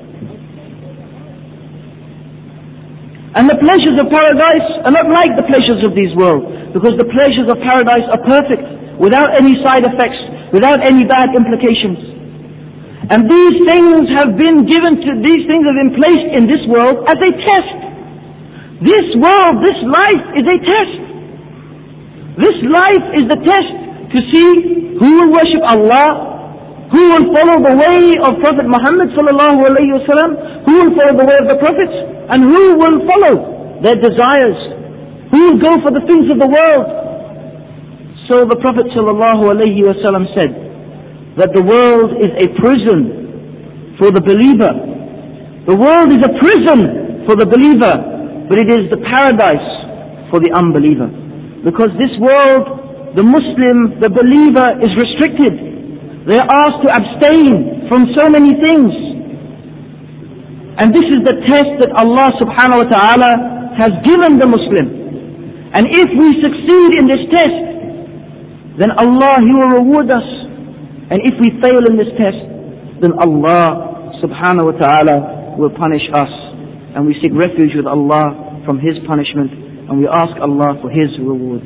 And the pleasures of paradise are not like the pleasures of this world, because the pleasures of paradise are perfect, without any side effects, without any bad implications. And these things have been given to, these things have been placed in this world as a test. This world, this life is a test. This life is the test to see who will worship Allah, who will follow the way of Prophet Muhammad sallallahu alayhi wa sallam, who will follow the way of the prophets, and who will follow their desires, who will go for the things of the world. So the Prophet sallallahu alayhi wa sallam said that the world is a prison for the believer. The world is a prison for the believer, but it is the paradise for the unbeliever. Because this world, the Muslim, the believer is restricted. They are asked to abstain from so many things. And this is the test that Allah subhanahu wa ta'ala has given the Muslim. And if we succeed in this test, then Allah, He will reward us. And if we fail in this test, then Allah subhanahu wa ta'ala will punish us. And we seek refuge with Allah from His punishment, and we ask Allah for His reward.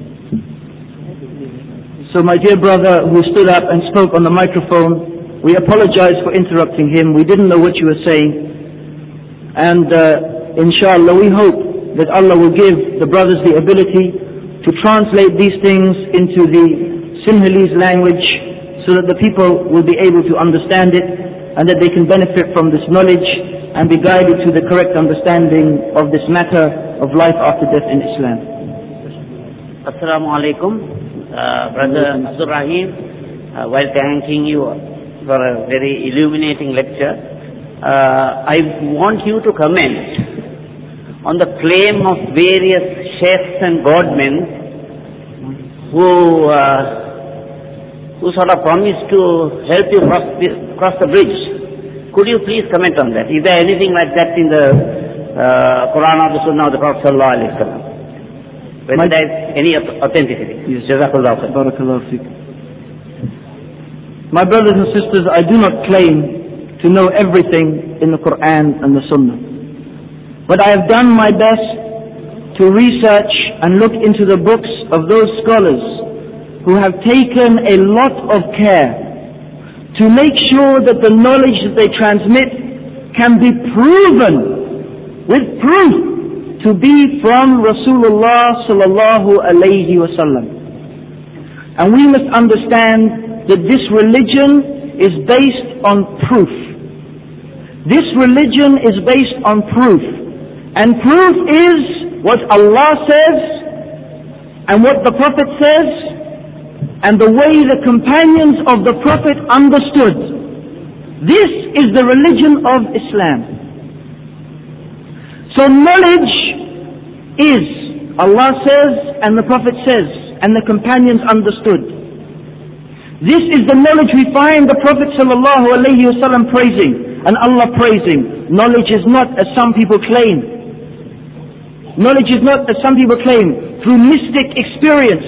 So my dear brother who stood up and spoke on the microphone, we apologize for interrupting him. We didn't know what you were saying. And uh, inshallah, we hope that Allah will give the brothers the ability to translate these things into the Sinhalese language so that the people will be able to understand it and that they can benefit from this knowledge and be guided to the correct understanding of this matter of life after death in Islam. Assalamu alaikum. Uh, Brother Abdul Rahim, uh, while thanking you for a very illuminating lecture, uh, I want you to comment on the claim of various sheikhs and godmen who uh, who sort of promised to help you cross the, cross the bridge. Could you please comment on that? Is there anything like that in the uh, Quran or the Sunnah of the Prophet Sallallahu Alaihi Wasallam? Whether there is any authenticity. Yes. Jazakallah khair. Barakallahu feek. My brothers and sisters, I do not claim to know everything in the Quran and the Sunnah. But I have done my best to research and look into the books of those scholars who have taken a lot of care to make sure that the knowledge that they transmit can be proven with proof to be from Rasulullah sallallahu alayhi wasallam. And we must understand that this religion is based on proof. This religion is based on proof. And proof is what Allah says and what the Prophet says and the way the companions of the Prophet understood. This is the religion of Islam. So knowledge is, Allah says and the Prophet says and the companions understood. This is the knowledge we find the Prophet sallallahu alaihi wasallam praising and Allah praising. Knowledge is not as some people claim. Knowledge is not as some people claim through mystic experience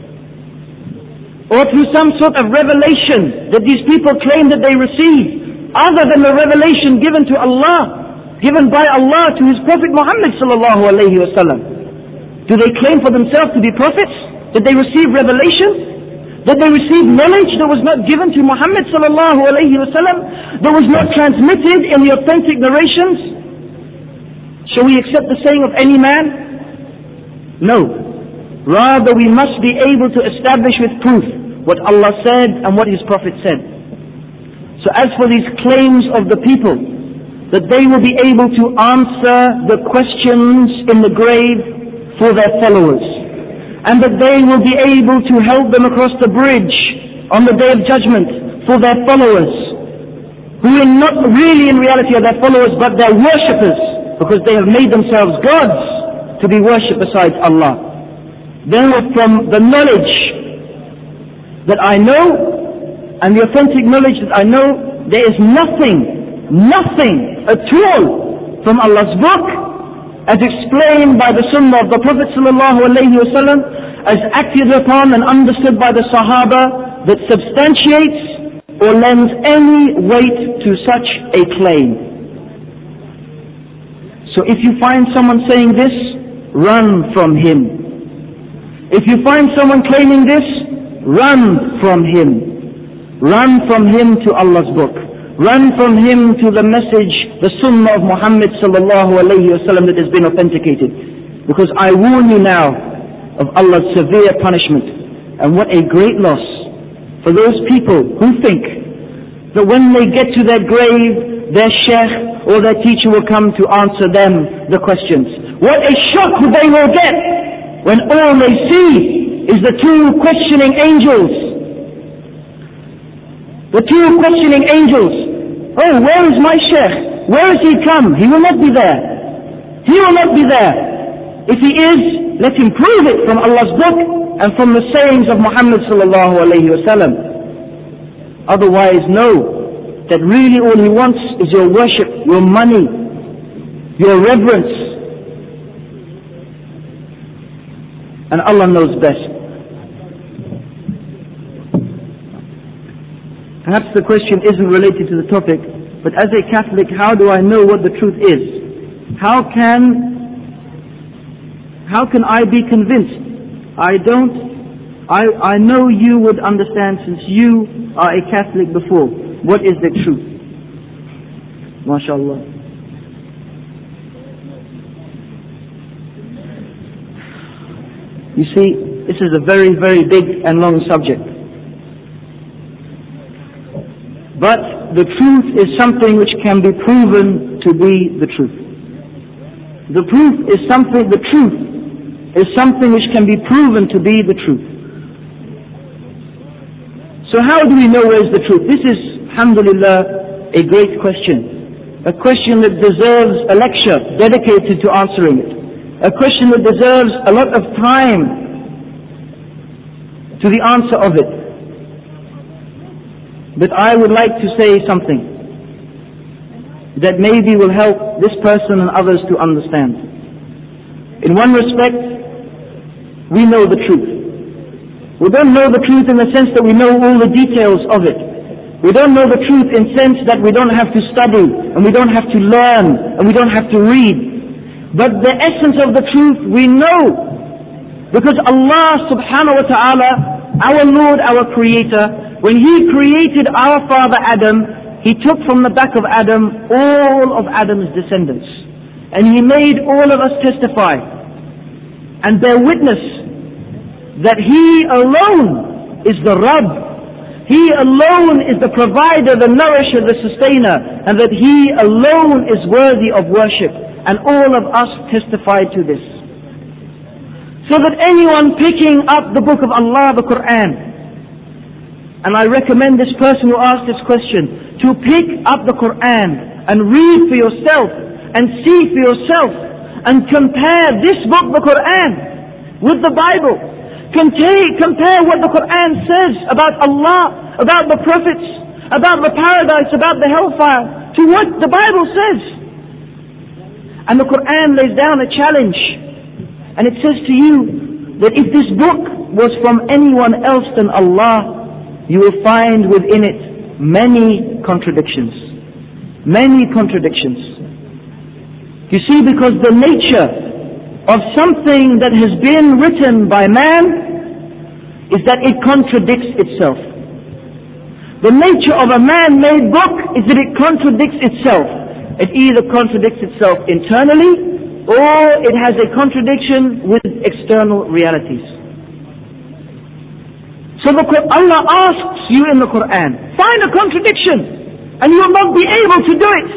or through some sort of revelation that these people claim that they receive other than the revelation given to Allah, given by Allah to His Prophet Muhammad sallallahu alaihi wasallam. Do they claim for themselves to be prophets? Did they receive revelation? Did they receive knowledge that was not given to Muhammad sallallahu alaihi wasallam? That was not transmitted in the authentic narrations? Shall we accept the saying of any man? No. Rather, we must be able to establish with proof what Allah said and what His Prophet said. So as for these claims of the people, that they will be able to answer the questions in the grave for their followers, and that they will be able to help them across the bridge on the day of judgment for their followers, who are not really in reality are their followers, but their worshippers, because they have made themselves gods to be worshipped besides Allah. Then from the knowledge that I know, and the authentic knowledge that I know, there is nothing, nothing at all from Allah's book, as explained by the Sunnah of the Prophet sallallahu alaihi wasallam, as acted upon and understood by the Sahaba, that substantiates or lends any weight to such a claim. So if you find someone saying this, run from him. If you find someone claiming this, run from him. Run from him to Allah's book. Run from him to the message, the Sunnah of Muhammad sallallahu alayhi wasallam that has been authenticated. Because I warn you now of Allah's severe punishment. And what a great loss for those people who think that when they get to their grave, their sheikh or their teacher will come to answer them the questions. What a shock they will get when all they see is the two questioning angels. The two questioning angels. Oh, where is my sheikh? Where has he come? He will not be there. He will not be there. If he is, let him prove it from Allah's book and from the sayings of Muhammad sallallahu alayhi wasallam. Otherwise, know that really all he wants is your worship, your money, your reverence. And Allah knows best. Perhaps the question isn't related to the topic, but as a Catholic, how do I know what the truth is? How can how can I be convinced? I don't I, I know you would understand, since you are a Catholic before. What is the truth? MashaAllah. You see, this is a very, very big and long subject. But the truth is something which can be proven to be the truth. The proof is something, the truth is something which can be proven to be the truth. So how do we know where is the truth? This is, alhamdulillah, a great question. A question that deserves a lecture dedicated to answering it. A question that deserves a lot of time to the answer of it. But I would like to say something that maybe will help this person and others to understand. In one respect, we know the truth. We don't know the truth in the sense that we know all the details of it. We don't know the truth in the sense that we don't have to study, and we don't have to learn, and we don't have to read. But the essence of the truth we know. Because Allah subhanahu wa ta'ala, our Lord, our Creator, when He created our father Adam, He took from the back of Adam all of Adam's descendants. And He made all of us testify and bear witness that He alone is the Rabb. He alone is the provider, the nourisher, the sustainer, and that He alone is worthy of worship. And all of us testify to this. So that anyone picking up the book of Allah, the Quran, and I recommend this person who asked this question to pick up the Quran and read for yourself and see for yourself and compare this book, the Quran, with the Bible. Compare what the Quran says about Allah, about the prophets, about the paradise, about the hellfire, to what the Bible says. And the Quran lays down a challenge. And it says to you that if this book was from anyone else than Allah, you will find within it many contradictions. Many contradictions. You see, because the nature of something that has been written by man is that it contradicts itself. The nature of a man-made book is that it contradicts itself. It either contradicts itself internally, or it has a contradiction with external realities. So the, Allah asks you in the Quran, find a contradiction, and you will not be able to do it.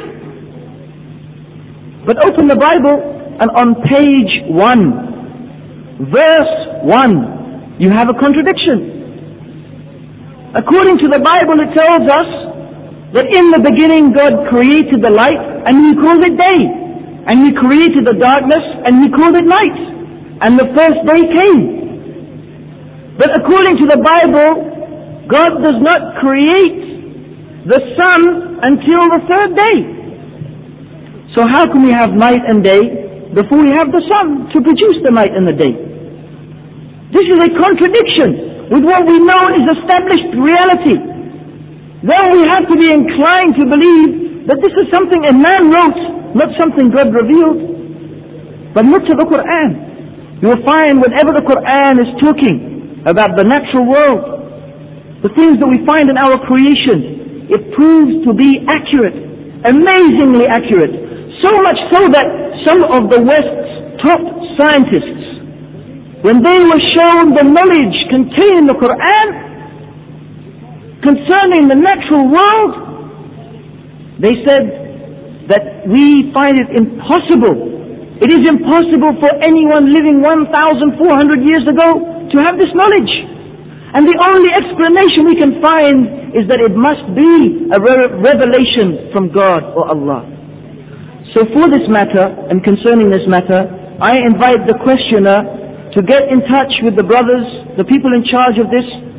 But open the Bible, and on page one, verse one, you have a contradiction. According to the Bible, it tells us that in the beginning God created the light and He called it day. And He created the darkness and He called it night. And the first day came. But according to the Bible, God does not create the sun until the third day. So how can we have night and day before we have the sun to produce the night and the day? This is a contradiction with what we know is established reality. Then we have to be inclined to believe that this is something a man wrote, not something God revealed. But look to the Quran. You will find whenever the Quran is talking about the natural world, the things that we find in our creation, it proves to be accurate, amazingly accurate. So much so that some of the West's top scientists, when they were shown the knowledge contained in the Quran concerning the natural world, they said that we find it impossible. It is impossible for anyone living one thousand four hundred years ago to have this knowledge. And the only explanation we can find is that it must be a re- revelation from God or Allah. So for this matter, and concerning this matter, I invite the questioner to get in touch with the brothers, the people in charge of this,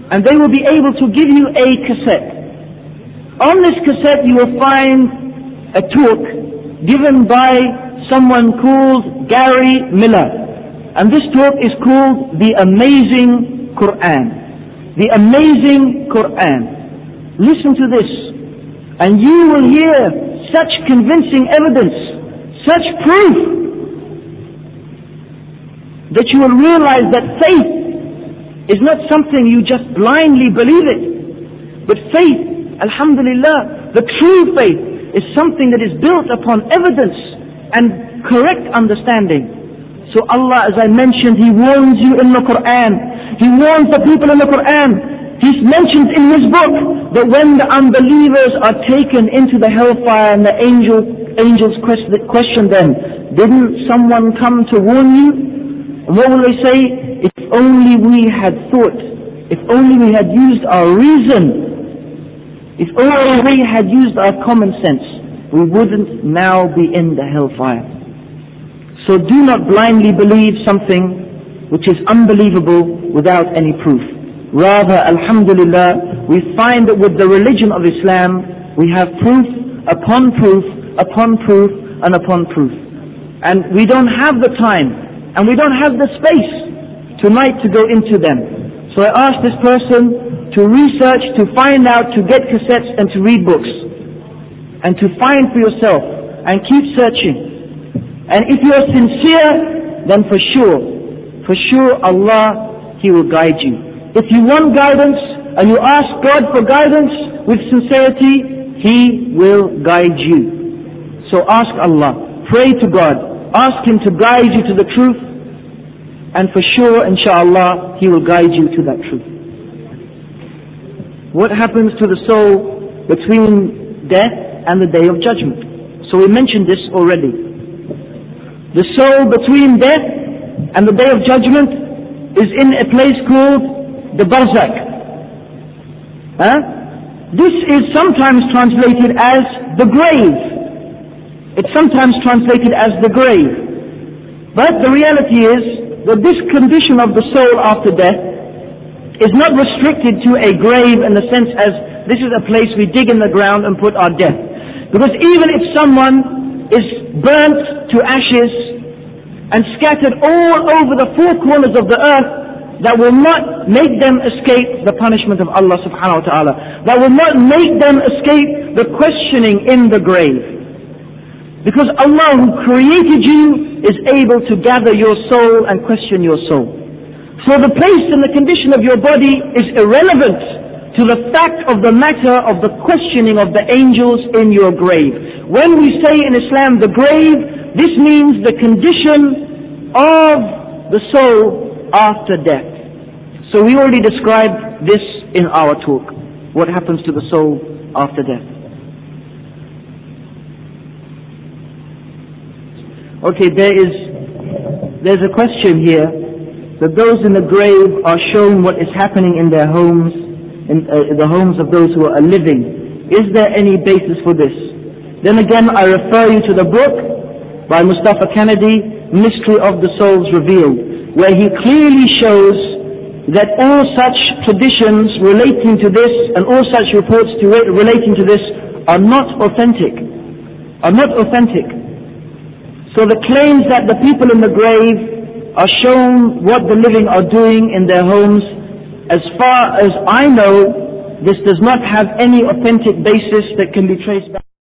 and they will be able to give you a cassette. On this cassette you will find a talk given by someone called Gary Miller. And this talk is called The Amazing Quran. The Amazing Quran. Listen to this, and you will hear such convincing evidence, such proof, that you will realize that faith is not something you just blindly believe it. But faith, alhamdulillah, the true faith is something that is built upon evidence and correct understanding. So Allah, as I mentioned, He warns you in the Quran. He warns the people in the Quran. He's mentioned in His book that when the unbelievers are taken into the hellfire and the angel, angels question them, didn't someone come to warn you? And what will they say? If only we had thought, if only we had used our reason, if only we had used our common sense, we wouldn't now be in the hellfire. So do not blindly believe something which is unbelievable without any proof. Rather, alhamdulillah, we find that with the religion of Islam, we have proof upon proof, upon proof, and upon proof. And we don't have the time, and we don't have the space tonight to go into them. So I ask this person to research, to find out, to get cassettes and to read books. And to find for yourself, and keep searching. And if you are sincere, then for sure, for sure Allah, He will guide you. If you want guidance, and you ask God for guidance with sincerity, He will guide you. So ask Allah, pray to God, ask Him to guide you to the truth, and for sure, inshallah, He will guide you to that truth. What happens to the soul between death and the Day of Judgment? So we mentioned this already. The soul between death and the Day of Judgment is in a place called the Barzakh. Huh? This is sometimes translated as the grave. It's sometimes translated as the grave. But the reality is that this condition of the soul after death is not restricted to a grave in the sense as this is a place we dig in the ground and put our death. Because even if someone is burnt to ashes and scattered all over the four corners of the earth, that will not make them escape the punishment of Allah subhanahu wa ta'ala. That will not make them escape the questioning in the grave. Because Allah who created you is able to gather your soul and question your soul. So the place and the condition of your body is irrelevant to the fact of the matter of the questioning of the angels in your grave. When we say in Islam the grave, this means the condition of the soul after death. So we already described this in our talk. What happens to the soul after death? Okay, there is there's a question here that those in the grave are shown what is happening in their homes, in uh, the homes of those who are living. Is there any basis for this? Then again, I refer you to the book by Mustafa Kennedy, Mystery of the Souls Revealed, where he clearly shows that all such traditions relating to this and all such reports to relating to this are not authentic. Are not authentic. So the claims that the people in the grave are shown what the living are doing in their homes, as far as I know, this does not have any authentic basis that can be traced back.